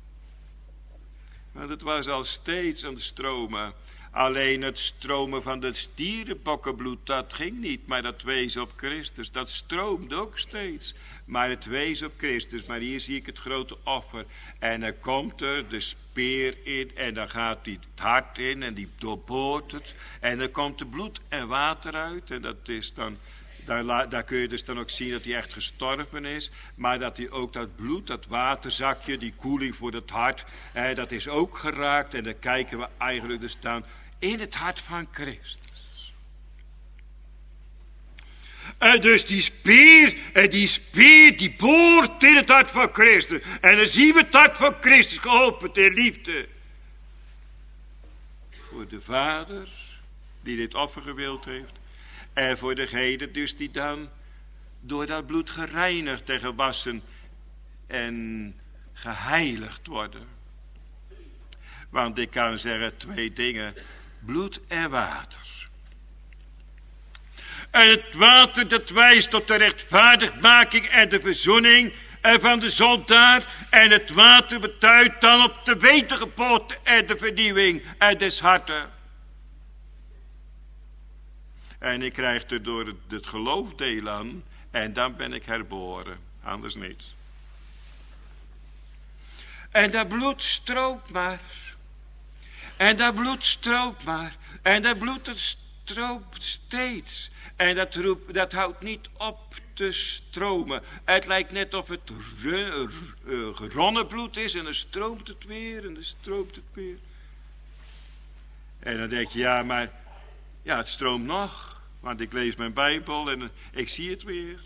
Want het was al steeds aan het stromen. Alleen het stromen van het stierenbokkenbloed, dat ging niet. Maar dat wees op Christus. Dat stroomt ook steeds. Maar het wees op Christus. Maar hier zie ik het grote offer. En dan komt er de speer in. En dan gaat die het hart in. En die doorboort het. En dan komt er bloed en water uit. En dat is dan... Daar, daar kun je dus dan ook zien dat hij echt gestorven is. Maar dat hij ook dat bloed, dat waterzakje, die koeling voor het hart, eh, dat is ook geraakt. En dan kijken we eigenlijk dus dan in het hart van Christus. En dus die spier, en die spier die boort in het hart van Christus. En dan zien we het hart van Christus geopend in liefde. Voor de Vader die dit offer gewild heeft. En voor degene dus die dan door dat bloed gereinigd en gewassen en geheiligd worden. Want ik kan zeggen twee dingen. Bloed en water. En het water dat wijst op de rechtvaardigmaking en de verzoening van de zondaar. En het water beduidt dan op de wedergeboorte en de vernieuwing des harten. En ik krijg er door het, het geloof deel aan. En dan ben ik herboren. Anders niet. En dat bloed stroomt maar. En dat bloed stroomt maar. En dat bloed dat stroomt steeds. En dat, roep, dat houdt niet op te stromen. Het lijkt net of het uh, geronnen bloed is. En dan stroomt het weer. En dan stroomt het weer. En dan denk je, ja, maar... Ja, het stroomt nog. Want ik lees mijn Bijbel en ik zie het weer.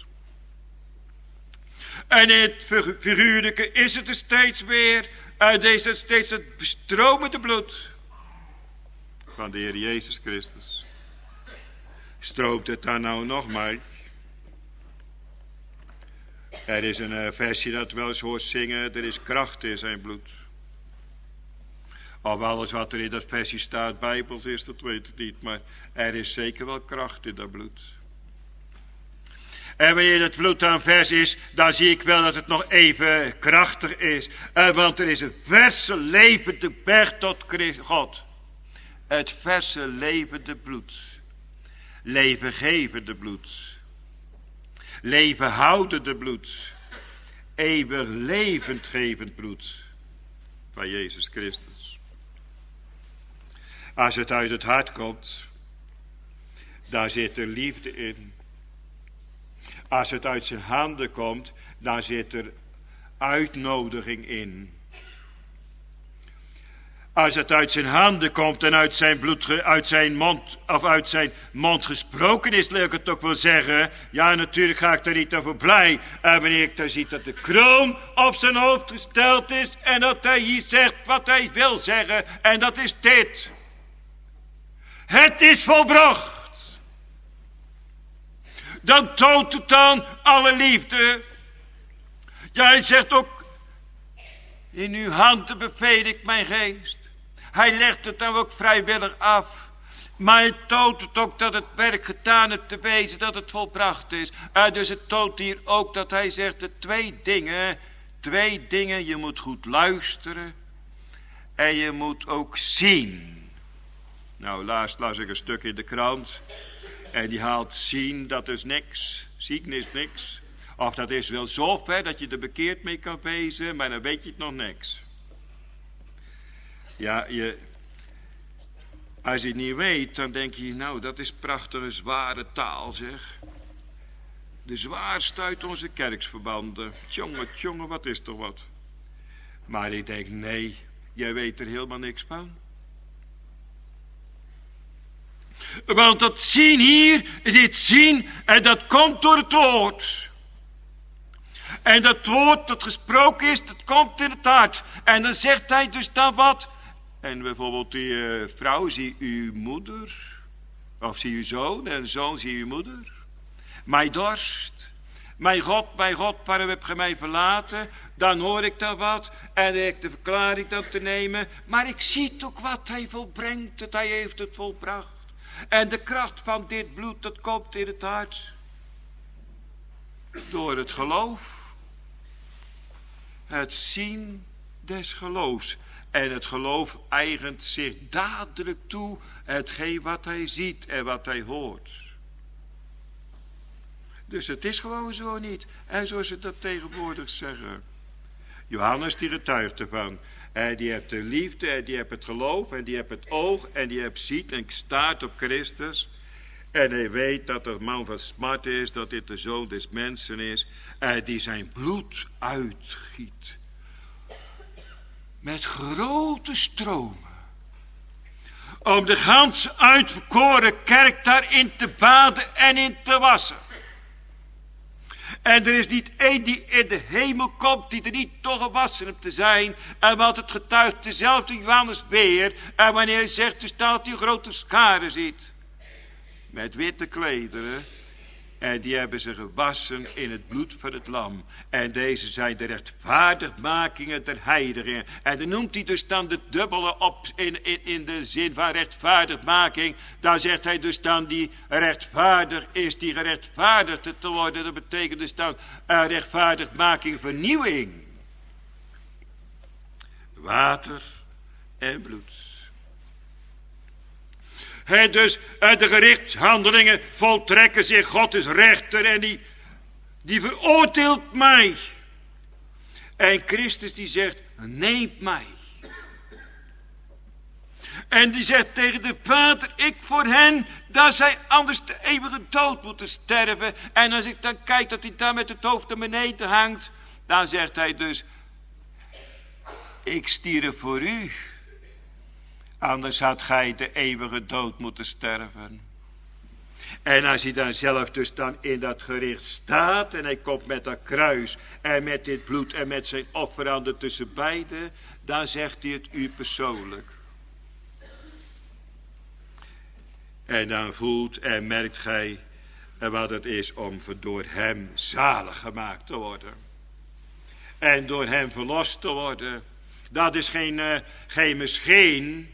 En in het figuurlijke is het er steeds weer. En is het steeds het stromende bloed van de Heer Jezus Christus. Stroomt het dan nou nog maar? Er is een uh, versje dat wel eens hoort zingen. Er is kracht in zijn bloed. Of alles wat er in dat versje staat, Bijbels is, dat weet ik niet. Maar er is zeker wel kracht in dat bloed. En wanneer dat bloed dan vers is, dan zie ik wel dat het nog even krachtig is. En want er is een verse levende berg tot God. Het verse levende bloed. Levengevende bloed. Levenhoudende bloed. Eeuwig levendgevend bloed. Van Jezus Christus. Als het uit het hart komt, daar zit er liefde in. Als het uit zijn handen komt, dan zit er uitnodiging in. Als het uit zijn handen komt en uit zijn bloed, uit zijn mond, of uit zijn mond gesproken is, wil ik het ook wel zeggen. Ja, natuurlijk ga ik daar niet over blij. En wanneer ik dan zie dat de kroon op zijn hoofd gesteld is en dat hij hier zegt wat hij wil zeggen. En dat is dit. Het is volbracht. Dan toont het dan alle liefde. Ja, hij zegt ook, in uw handen beveel ik mijn geest. Hij legt het dan ook vrijwillig af. Maar hij toont het ook dat het werk gedaan heeft te wezen, dat het volbracht is. Uh, dus het toont hier ook dat hij zegt, de twee dingen, twee dingen, je moet goed luisteren en je moet ook zien. Nou, laatst las ik een stuk in de krant. En die haalt zien, dat is niks. Zien is niks. Of dat is wel zo ver dat je er bekeerd mee kan wezen, maar dan weet je het nog niks. Ja, je, als je het niet weet, dan denk je, nou, dat is prachtige, zware taal, zeg. De zwaarste uit onze kerksverbanden. Tjonge, tjonge, wat is toch wat. Maar ik denk, nee, jij weet er helemaal niks van. Want dat zien hier, dit zien, en dat komt door het woord. En dat woord dat gesproken is, dat komt in het hart. En dan zegt hij dus dan wat. En bijvoorbeeld die uh, vrouw, zie uw moeder. Of zie uw zoon, en zoon zie uw moeder. Mij dorst. Mijn God, mijn God, waarom heb je mij verlaten? Dan hoor ik dan wat en dan heb ik de verklaring dan te nemen. Maar ik zie ook wat hij volbrengt, dat hij heeft het volbracht. En de kracht van dit bloed, dat komt in het hart. Door het geloof. Het zien des geloofs. En het geloof eigent zich dadelijk toe hetgeen wat hij ziet en wat hij hoort. Dus het is gewoon zo niet. En zoals ze dat tegenwoordig zeggen. Johannes die getuigt ervan. En die heeft de liefde en die heeft het geloof en die heeft het oog en die heeft ziet en staart op Christus. En hij weet dat er man van smart is, dat dit de zoon des mensen is. En die zijn bloed uitgiet. Met grote stromen. Om de ganse uitverkoren kerk daarin te baden en in te wassen. En er is niet één die in de hemel komt die er niet toch gewassen hebt te zijn. En wat het getuigt dezelfde Johannes weer. En wanneer hij zegt, dus dat hij grote scharen ziet. Met witte klederen. En die hebben ze gewassen in het bloed van het lam. En deze zijn de rechtvaardigmakingen der heiligen. En dan noemt hij dus dan de dubbele op in, in, in de zin van rechtvaardigmaking. Dan zegt hij dus dan die rechtvaardig is, die gerechtvaardigd te worden. Dat betekent dus dan uh, rechtvaardigmaking, vernieuwing. Water en bloed. He, dus uh, de gerichtshandelingen voltrekken zich. God is rechter en die, die veroordeelt mij. En Christus die zegt, neem mij. En die zegt tegen de Vader, ik voor hen, dat zij anders de eeuwige dood moeten sterven. En als ik dan kijk dat hij daar met het hoofd naar beneden hangt, dan zegt hij dus, ik stierf voor u. Anders had gij de eeuwige dood moeten sterven. En als hij dan zelf dus dan in dat gericht staat. En hij komt met dat kruis. En met dit bloed en met zijn offeranden tussen beiden. Dan zegt hij het u persoonlijk. En dan voelt en merkt gij wat het is om door hem zalig gemaakt te worden. En door hem verlost te worden. Dat is geen, uh, geen misschien.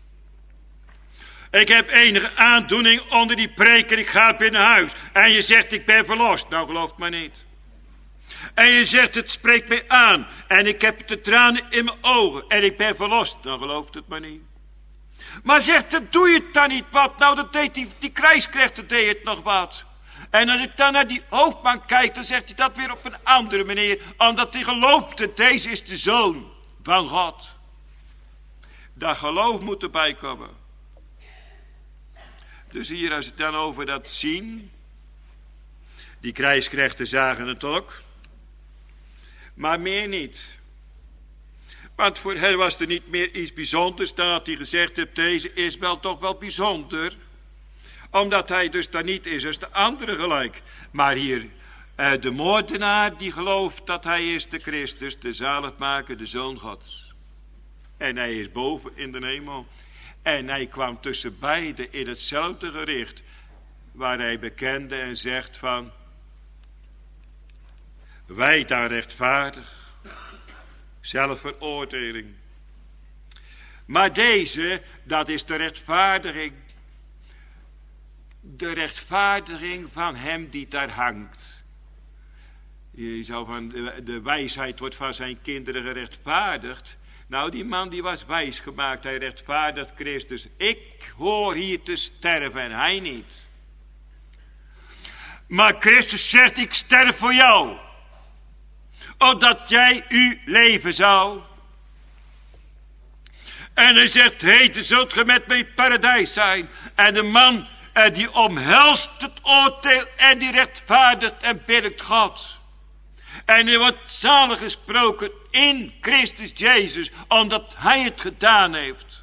Ik heb enige aandoening onder die preek en ik ga binnen huis. En je zegt ik ben verlost. Nou gelooft maar niet. En je zegt het spreekt mij aan. En ik heb de tranen in mijn ogen. En ik ben verlost. Dan gelooft het maar niet. Maar zegt dan doe je het dan niet wat. Nou dat deed die, die krijgsknecht deed het nog wat. En als ik dan naar die hoofdman kijk. Dan zegt hij dat weer op een andere manier. Omdat hij geloofde deze is de zoon van God. Dat geloof moet erbij komen. Dus hier als het dan over dat zien. Die krijgsknechten zagen het ook. Maar meer niet. Want voor hen was er niet meer iets bijzonders. Dan had hij gezegd, deze is wel toch wel bijzonder. Omdat hij dus dan niet is als de andere gelijk. Maar hier uh, de moordenaar die gelooft dat hij is de Christus. De zaligmaker, de Zoon Gods. En hij is boven in de hemel. En hij kwam tussen beiden in hetzelfde gericht. Waar hij bekende en zegt van. Wij dan rechtvaardig. Zelfveroordeling. Maar deze, dat is de rechtvaardiging. De rechtvaardiging van hem die daar hangt. Je zou van de, de wijsheid wordt van zijn kinderen gerechtvaardigd. Nou, die man die was wijs gemaakt. Hij rechtvaardigt Christus. Ik hoor hier te sterven en hij niet. Maar Christus zegt, ik sterf voor jou. Opdat jij uw leven zou. En hij zegt, heden zult ge met mij in het paradijs zijn. En de man eh, die omhelst het oordeel en die rechtvaardigt en billijkt God. En er wordt zalig gesproken in Christus Jezus, omdat hij het gedaan heeft.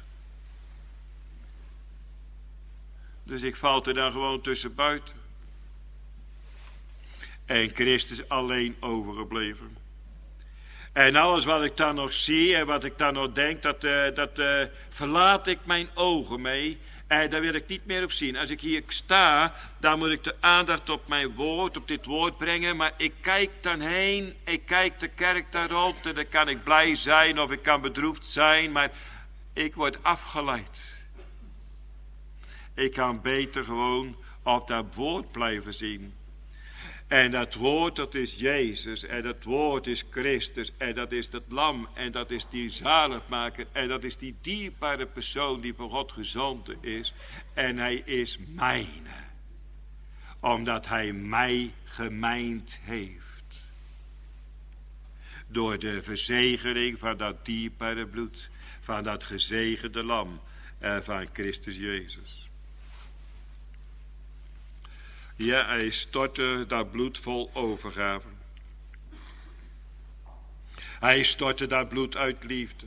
Dus ik val er dan gewoon tussen buiten. En Christus alleen overgebleven. En alles wat ik dan nog zie en wat ik dan nog denk, dat, uh, dat uh, verlaat ik mijn ogen mee. En daar wil ik niet meer op zien. Als ik hier sta, dan moet ik de aandacht op mijn woord, op dit woord brengen. Maar ik kijk dan heen, ik kijk de kerk daar rond. En dan kan ik blij zijn of ik kan bedroefd zijn. Maar ik word afgeleid. Ik kan beter gewoon op dat woord blijven zien. En dat woord, dat is Jezus. En dat woord is Christus. En dat is het lam. En dat is die zaligmaker. En dat is die dierbare persoon die voor God gezonden is. En hij is mijne. Omdat hij mij gemijnd heeft. Door de verzegering van dat dierbare bloed. Van dat gezegende lam. En van Christus Jezus. Ja, hij stortte dat bloed vol overgave. Hij stortte dat bloed uit liefde.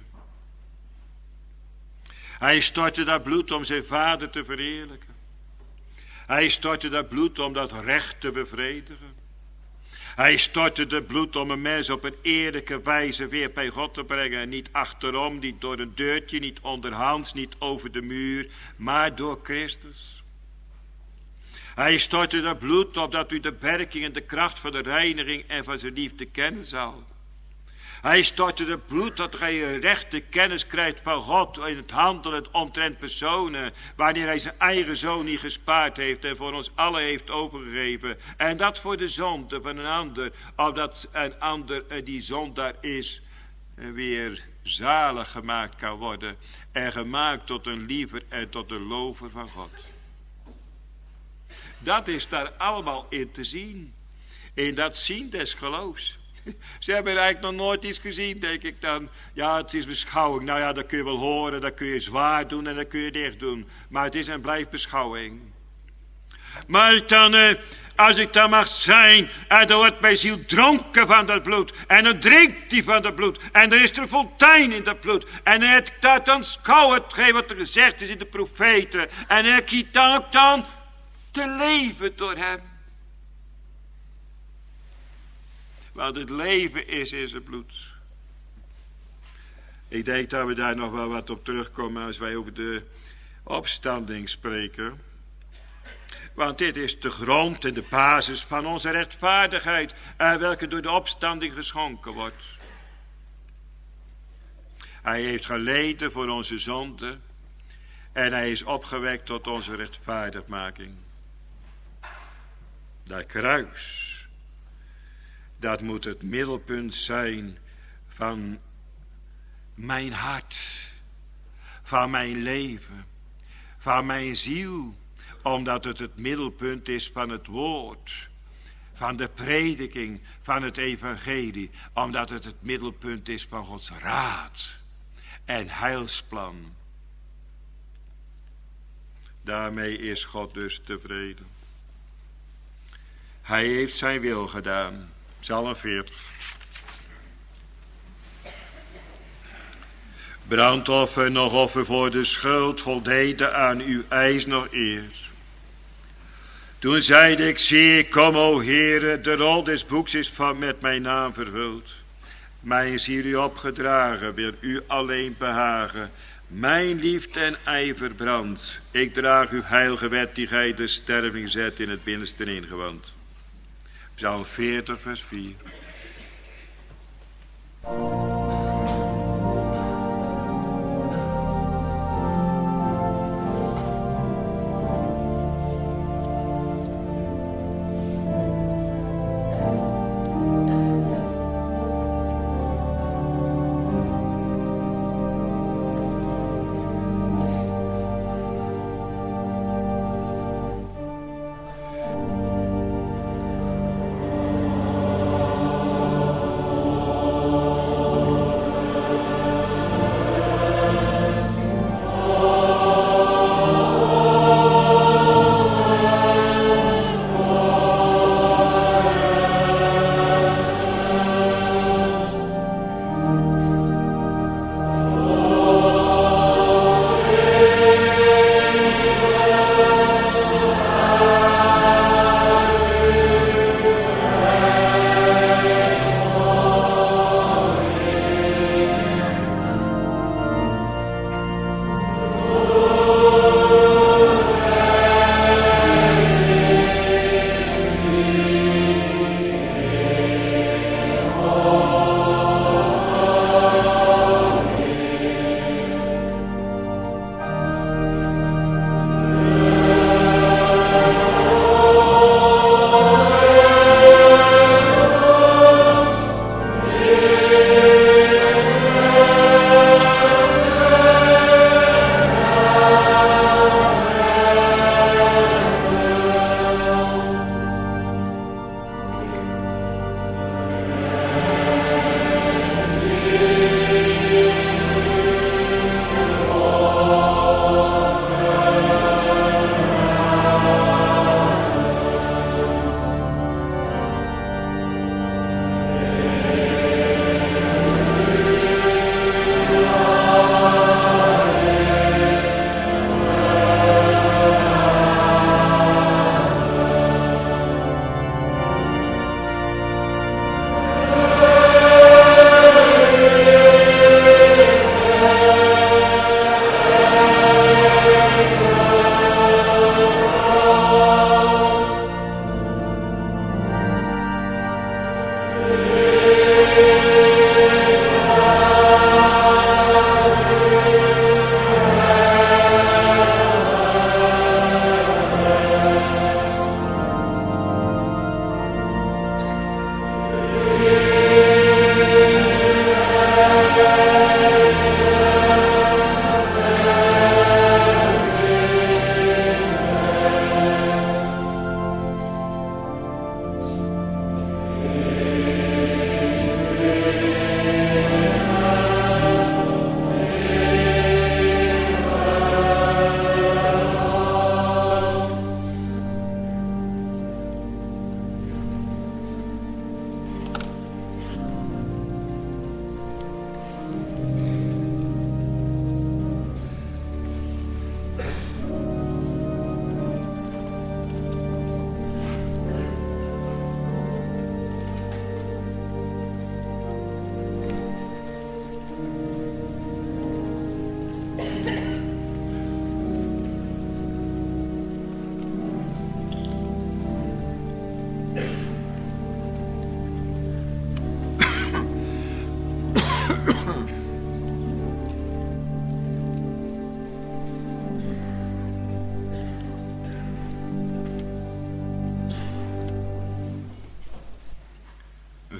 Hij stortte dat bloed om zijn vader te verheerlijken. Hij stortte dat bloed om dat recht te bevredigen. Hij stortte dat bloed om een mens op een eerlijke wijze weer bij God te brengen. Niet achterom, niet door een deurtje, niet onderhands, niet over de muur, maar door Christus. Hij stortte dat bloed opdat u de werking en de kracht van de reiniging en van zijn liefde kennen zal. Hij stortte het bloed dat gij een rechte kennis krijgt van God in het handelen omtrent personen, wanneer hij zijn eigen zoon niet gespaard heeft en voor ons allen heeft overgegeven. En dat voor de zonde van een ander, opdat een ander die zondaar is, weer zalig gemaakt kan worden en gemaakt tot een liever en tot een lover van God. Dat is daar allemaal in te zien. In dat zien des geloofs. Ze hebben eigenlijk nog nooit iets gezien, denk ik dan. Ja, het is beschouwing. Nou ja, dat kun je wel horen, dat kun je zwaar doen en dat kun je dicht doen. Maar het is en blijft beschouwing. Maar ik dan, uh, als ik dan mag zijn, en dan wordt mijn ziel dronken van dat bloed. En dan drinkt hij van dat bloed. En er is er fontein in dat bloed. En het dat dan schouw hetgeen wat er gezegd is in de profeten. En ik kiet dan ook dan te leven door hem. Want het leven is in zijn bloed. Ik denk dat we daar nog wel wat op terugkomen als wij over de opstanding spreken. Want dit is de grond en de basis van onze rechtvaardigheid, welke door de opstanding geschonken wordt. Hij heeft geleden voor onze zonde en hij is opgewekt tot onze rechtvaardigmaking. Dat kruis, dat moet het middelpunt zijn van mijn hart, van mijn leven, van mijn ziel, omdat het het middelpunt is van het woord, van de prediking, van het evangelie, omdat het het middelpunt is van Gods raad en heilsplan. Daarmee is God dus tevreden. Hij heeft zijn wil gedaan. Psalm veertig. Brandoffer, nog offer voor de schuld, voldeden aan uw eis nog eer. Toen zeide ik, zie, kom o Heere, de rol des boeks is van met mijn naam vervuld. Mijn ziel u opgedragen, wil u alleen behagen. Mijn liefde en ijver brandt. Ik draag uw heilige wet, die gij de sterving zet in het binnenste ingewand. Psalm veertig, vers vier.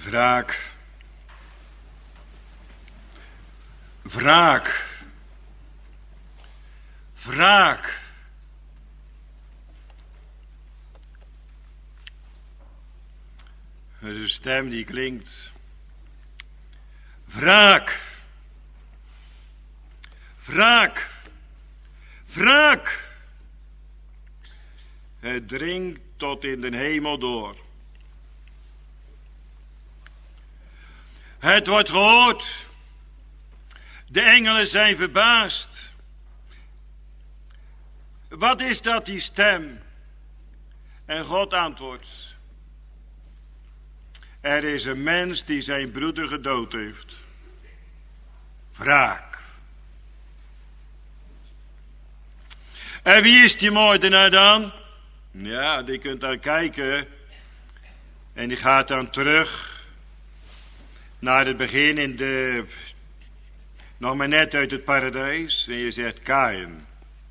Wraak. Wraak. Wraak. Het is een stem die klinkt. Wraak. Wraak. Wraak. Het dringt tot in de hemel door. Het wordt gehoord. De engelen zijn verbaasd. Wat is dat, die stem? En God antwoordt. Er is een mens die zijn broeder gedood heeft. Wraak. En wie is die moordenaar dan? Ja, die kunt dan kijken. En die gaat dan terug naar het begin in de... Nog maar net uit het paradijs. En je zegt Kaïn.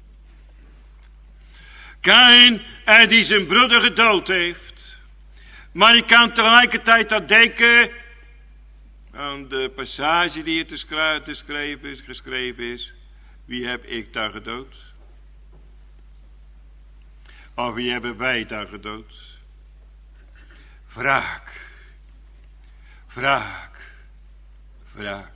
Kaïn, en die zijn broeder gedood heeft. Maar je kan tegelijkertijd dat denken aan de passage die hier te schrijven is, geschreven is. Wie heb ik daar gedood? Of wie hebben wij daar gedood? Wraak. Wraak. Wraak.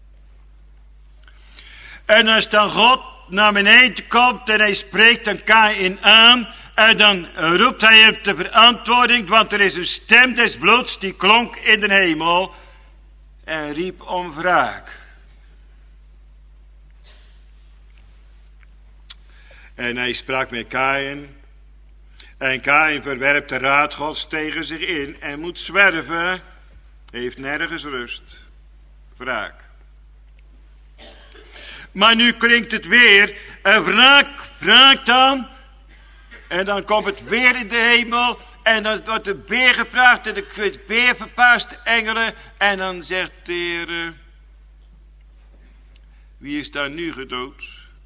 En als dan God naar beneden komt en hij spreekt dan Kaïn aan. En dan roept hij hem ter verantwoording. Want er is een stem des bloeds die klonk in de hemel. En riep om wraak. En hij sprak met Kaïn. En Kaïn verwerpt de raad Gods tegen zich in. En moet zwerven. Heeft nergens rust. Wraak. Maar nu klinkt het weer. En wraak, wraak dan. En dan komt het weer in de hemel. En dan wordt er weer gevraagd. En de weer verpaast de engelen. En dan zegt de Heer. Wie is daar nu gedood?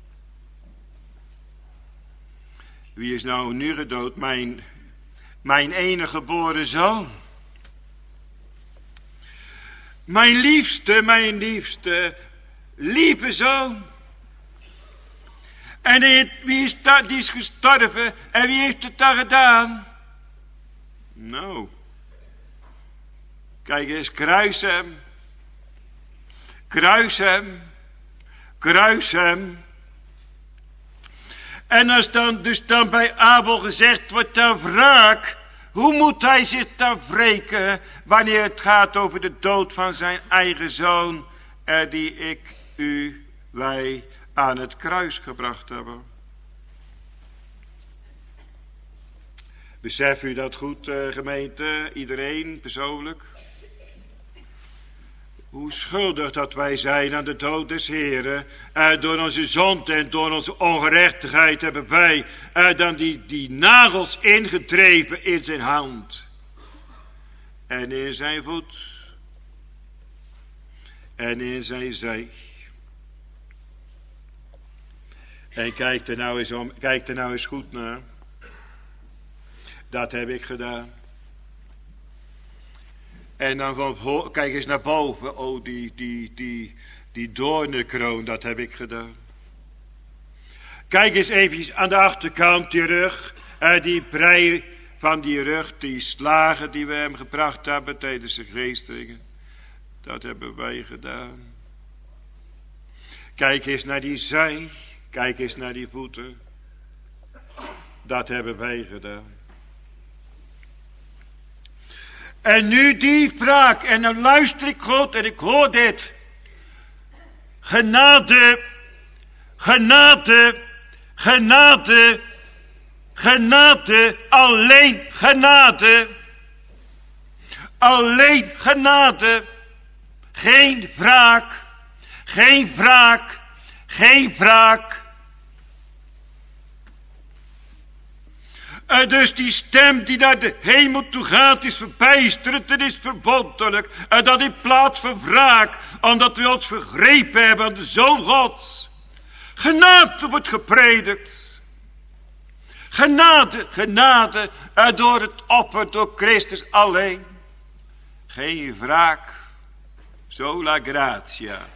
Wie is nou nu gedood? Mijn, mijn enige geboren zoon. Mijn liefste, mijn liefste, lieve zoon. En wie is, dat, die is gestorven en wie heeft het daar gedaan? Nou, kijk eens, kruis hem. Kruis hem. Kruis hem. En als dan dus dan bij Abel gezegd wordt dan wraak, hoe moet hij zich dan wreken wanneer het gaat over de dood van zijn eigen zoon, er die ik, u, wij aan het kruis gebracht hebben? Besef u dat goed, gemeente, iedereen persoonlijk? Hoe schuldig dat wij zijn aan de dood des Heren. Uh, door onze zonde en door onze ongerechtigheid hebben wij uh, dan die, die nagels ingedreven in zijn hand. En in zijn voet. En in zijn zij. En kijk er nou eens om, kijk er nou eens goed naar. Dat heb ik gedaan. En dan van, kijk eens naar boven. Oh, die, die, die, die doornenkroon, dat heb ik gedaan. Kijk eens even aan de achterkant, die rug. Uh, die brei van die rug, die slagen die we hem gebracht hebben tijdens de geestringen. Dat hebben wij gedaan. Kijk eens naar die zij. Kijk eens naar die voeten. Dat hebben wij gedaan. En nu die wraak. En dan luister ik God en ik hoor dit. Genade. Genade. Genade. Genade. Alleen genade. Alleen genade. Geen wraak. Geen wraak. Geen wraak. En dus die stem die naar de hemel toe gaat is verbijsterend en is verwonderlijk. En dat in plaats van wraak, omdat we ons vergrepen hebben aan de Zoon Gods. Genade wordt gepredikt. Genade, genade, en door het offer door Christus alleen. Geen wraak. Sola gratia.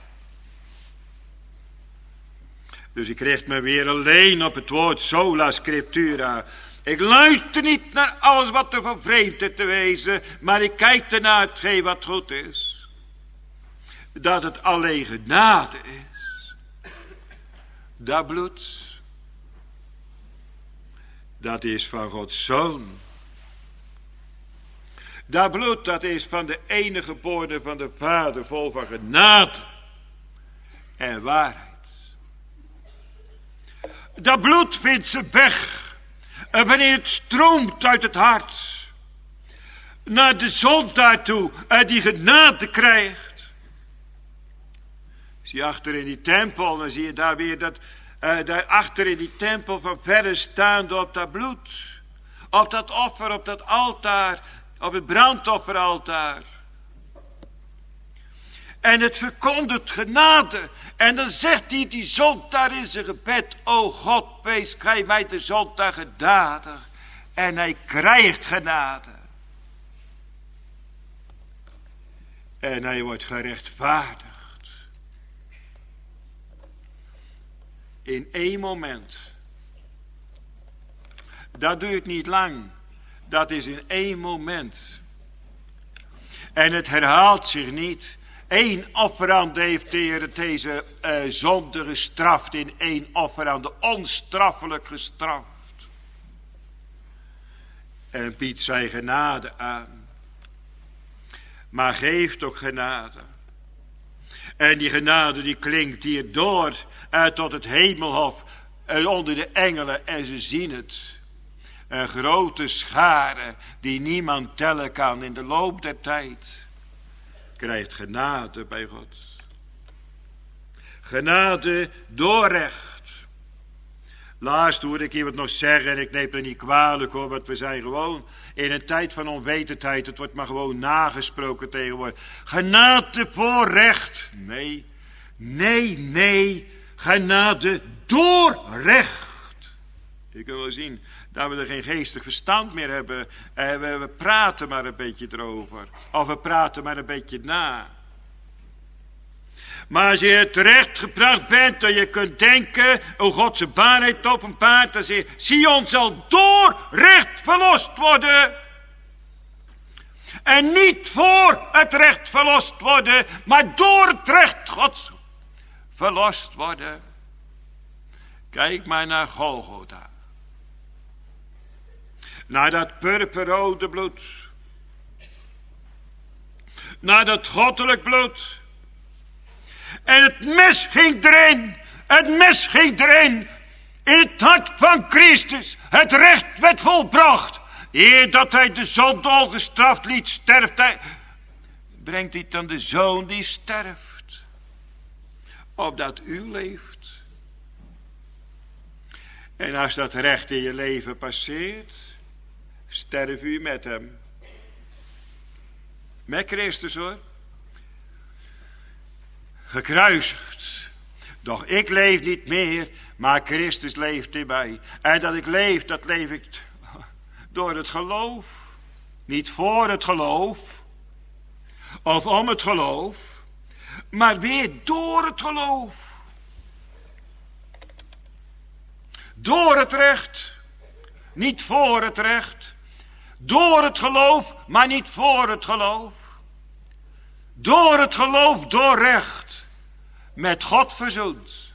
Dus ik richt me weer alleen op het woord sola scriptura. Ik luister niet naar alles wat er van vreemd is te wezen, maar ik kijk ernaar hetgeen wat goed is. Dat het alleen genade is. Dat bloed, dat is van Gods Zoon. Dat bloed, dat is van de enige geboorte van de Vader, vol van genade en waarheid. Dat bloed vindt zijn weg, en wanneer het stroomt uit het hart, naar de zondaar toe, en die genade krijgt. Zie je achter in die tempel, dan zie je daar weer dat, uh, daar achter in die tempel van verre staande op dat bloed. Op dat offer, op dat altaar, op het brandofferaltaar. En het verkondigt genade. En dan zegt hij die zondaar in zijn gebed: O God, wees gij mij de zondaar genadig. En hij krijgt genade. En hij wordt gerechtvaardigd. In één moment. Dat duurt niet lang. Dat is in één moment. En het herhaalt zich niet. Eén offerand heeft de Heer deze uh, zonde gestraft in één offerande, onstraffelijk gestraft. En biedt zij genade aan. Maar geeft ook genade. En die genade die klinkt hier door uh, tot het hemelhof, uh, onder de engelen, en ze zien het. Een grote schare die niemand tellen kan in de loop der tijd, krijgt genade bij God. Genade door recht. Laatst hoorde ik iemand nog zeggen, en ik neem het niet kwalijk hoor, want we zijn gewoon in een tijd van onwetendheid. Het wordt maar gewoon nagesproken tegenwoordig. Genade voor recht. Nee, nee, nee. Genade door recht. Je kunt wel zien dat we er geen geestig verstand meer hebben. Eh, we, we praten maar een beetje erover. Of we praten maar een beetje na. Maar als je terecht gebracht bent en je kunt denken, o God zijn waarheid openbaart, dan zeg je, Sion zal door recht verlost worden. En niet voor het recht verlost worden, maar door het recht Gods verlost worden. Kijk maar naar Golgotha. Naar dat purperrode bloed. Naar dat goddelijk bloed. En het mes ging erin. Het mes ging erin. In het hart van Christus. Het recht werd volbracht. Eer dat hij de zonde ongestraft liet, sterft hij. Brengt hij dan de zoon die sterft. Opdat u leeft. En als dat recht in je leven passeert, sterf u met hem. Met Christus hoor. Gekruisigd. Doch ik leef niet meer, maar Christus leeft in mij. En dat ik leef, dat leef ik door het geloof. Niet voor het geloof. Of om het geloof. Maar weer door het geloof. Door het recht. Niet voor het recht. Door het geloof, maar niet voor het geloof. Door het geloof, door recht. Met God verzoend.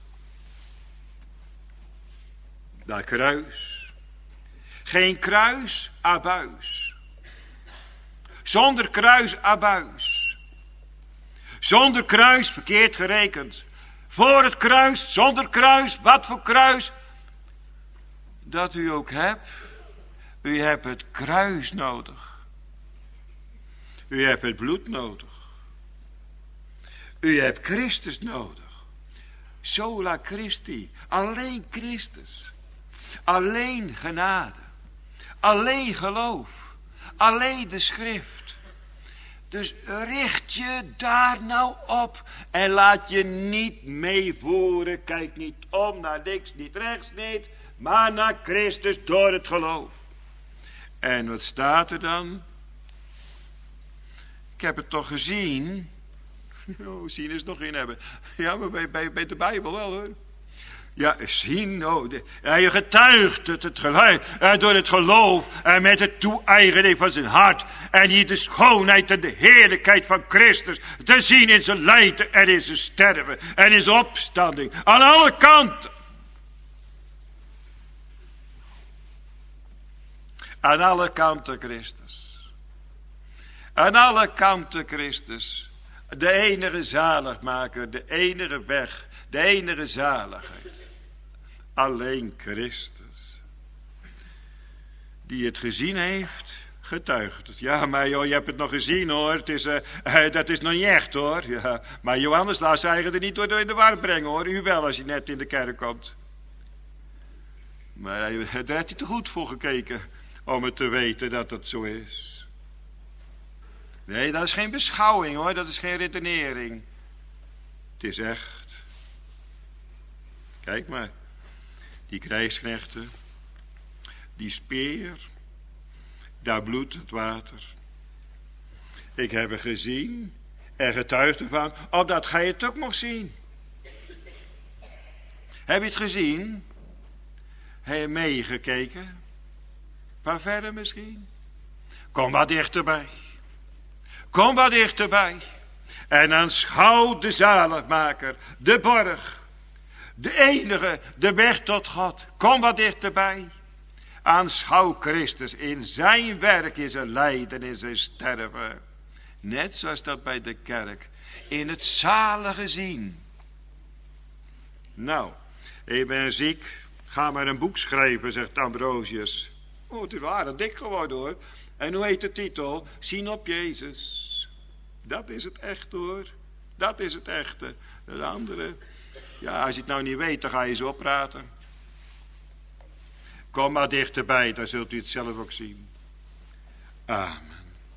Dat kruis. Geen kruis, abuis. Zonder kruis, abuis. Zonder kruis, verkeerd gerekend. Voor het kruis, zonder kruis, wat voor kruis? Dat u ook hebt. U hebt het kruis nodig. U hebt het bloed nodig. U hebt Christus nodig. Sola Christi. Alleen Christus. Alleen genade. Alleen geloof. Alleen de schrift. Dus richt je daar nou op. En laat je niet meevoeren. Kijk niet om naar links, niet rechts, niet. Maar naar Christus door het geloof. En wat staat er dan? heb het toch gezien? Oh, zien is nog in hebben. Ja, maar bij, bij, bij de Bijbel wel hoor. Ja, zien, oh, de, hij getuigt het, het geluid, eh, door het geloof en met het toe-eigening van zijn hart. En hier de schoonheid en de heerlijkheid van Christus te zien in zijn lijden en in zijn sterven en in zijn opstanding. Aan alle kanten. Aan alle kanten Christus. Aan alle kanten Christus. De enige zaligmaker, de enige weg, de enige zaligheid. Alleen Christus. Die het gezien heeft, getuigt het. Ja, maar joh, je hebt het nog gezien hoor. Het is, uh, uh, dat is nog niet echt hoor. Ja, maar Johannes laat zijn eigen er niet door in de war brengen hoor. U wel als je net in de kerk komt. Maar hij, daar heeft hij te goed voor gekeken. Om het te weten dat het zo is. Nee, dat is geen beschouwing hoor. Dat is geen redenering. Het is echt. Kijk maar. Die krijgsknechten. Die speer. Daar bloedt het water. Ik heb het gezien. En getuigd ervan. Opdat gij het ook mocht zien. Heb je het gezien? Heb je meegekeken? Van verder misschien? Kom wat dichterbij. Kom wat dichterbij. En aanschouw de zaligmaker. De borg. De enige. De weg tot God. Kom wat dichterbij. Aanschouw Christus in zijn werk, in zijn lijden, in zijn sterven. Net zoals dat bij de kerk. In het zalige zien. Nou, ik ben ziek. Ga maar een boek schrijven, zegt Ambrosius. Oh, het is aardig dik geworden hoor. En hoe heet de titel? Zien op Jezus. Dat is het echt hoor. Dat is het echte. Het andere. Ja, als je het nou niet weet, dan ga je zo oppraten. Kom maar dichterbij, dan zult u het zelf ook zien. Amen.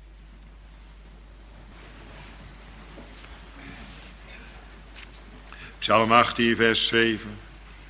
Psalm achttien, vers zeven.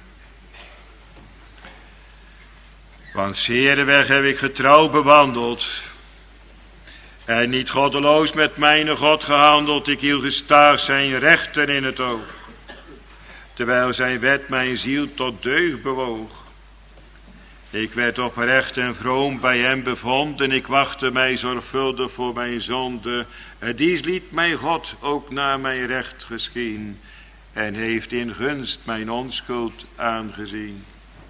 Want zere weg heb ik getrouw bewandeld. En niet goddeloos met mijn God gehandeld. Ik hield gestaag zijn rechten in het oog. Terwijl zijn wet mijn ziel tot deugd bewoog. Ik werd oprecht en vroom bij hem bevonden. Ik wachtte mij zorgvuldig voor mijn zonde. Dies liet mijn God ook naar mijn recht geschieden. En heeft in gunst mijn onschuld aangezien.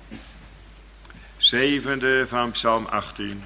Zevende van Psalm achttien.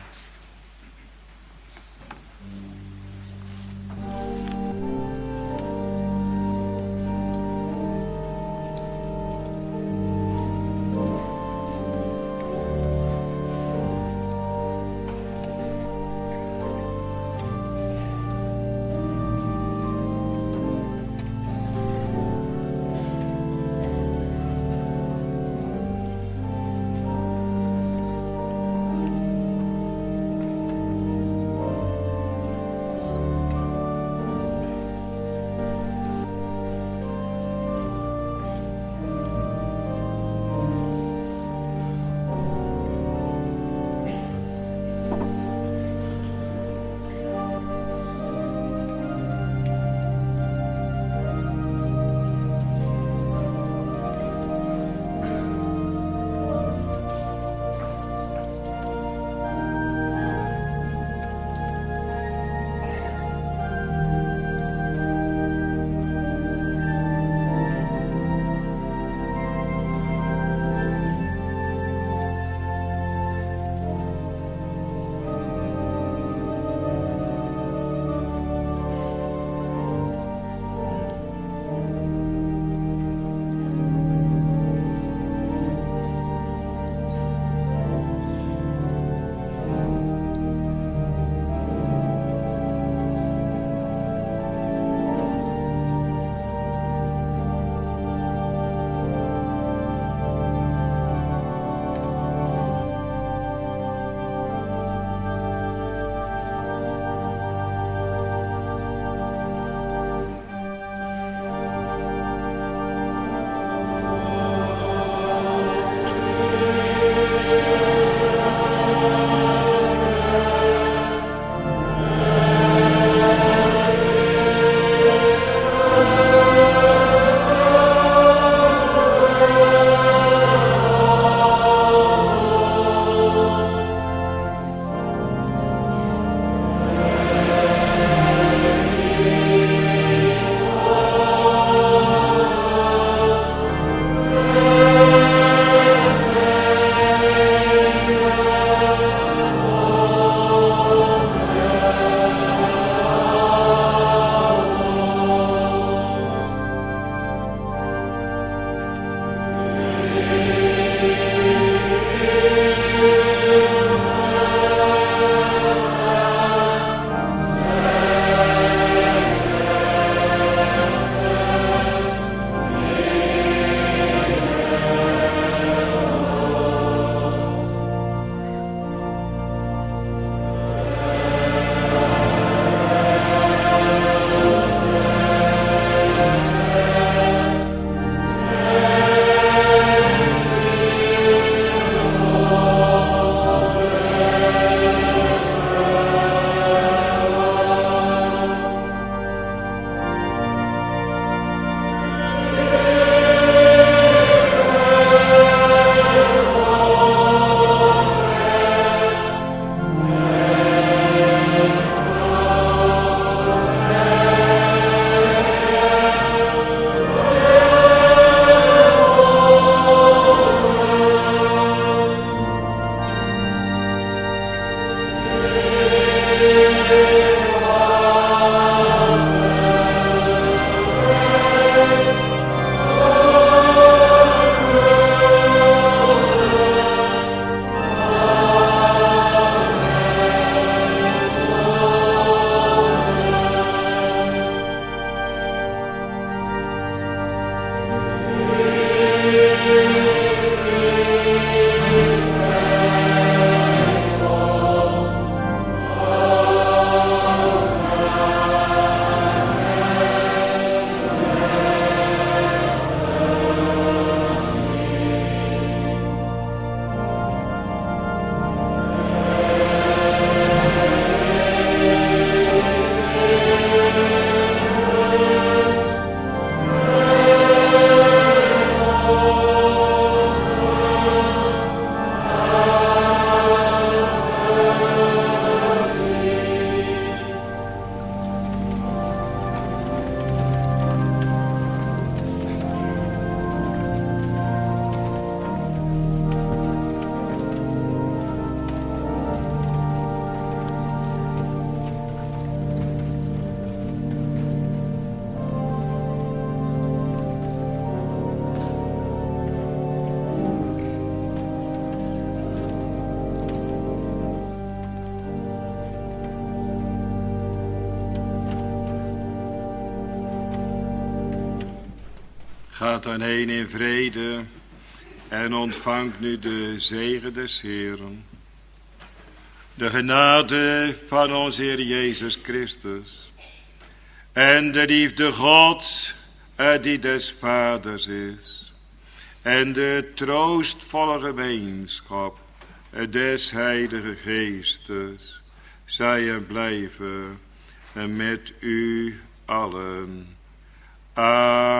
Gaat dan heen in vrede en ontvangt nu de zegen des Heeren. De genade van onze Heer Jezus Christus en de liefde Gods die des Vaders is en de troostvolle gemeenschap des Heilige Geestes zij en blijven met u allen. Amen.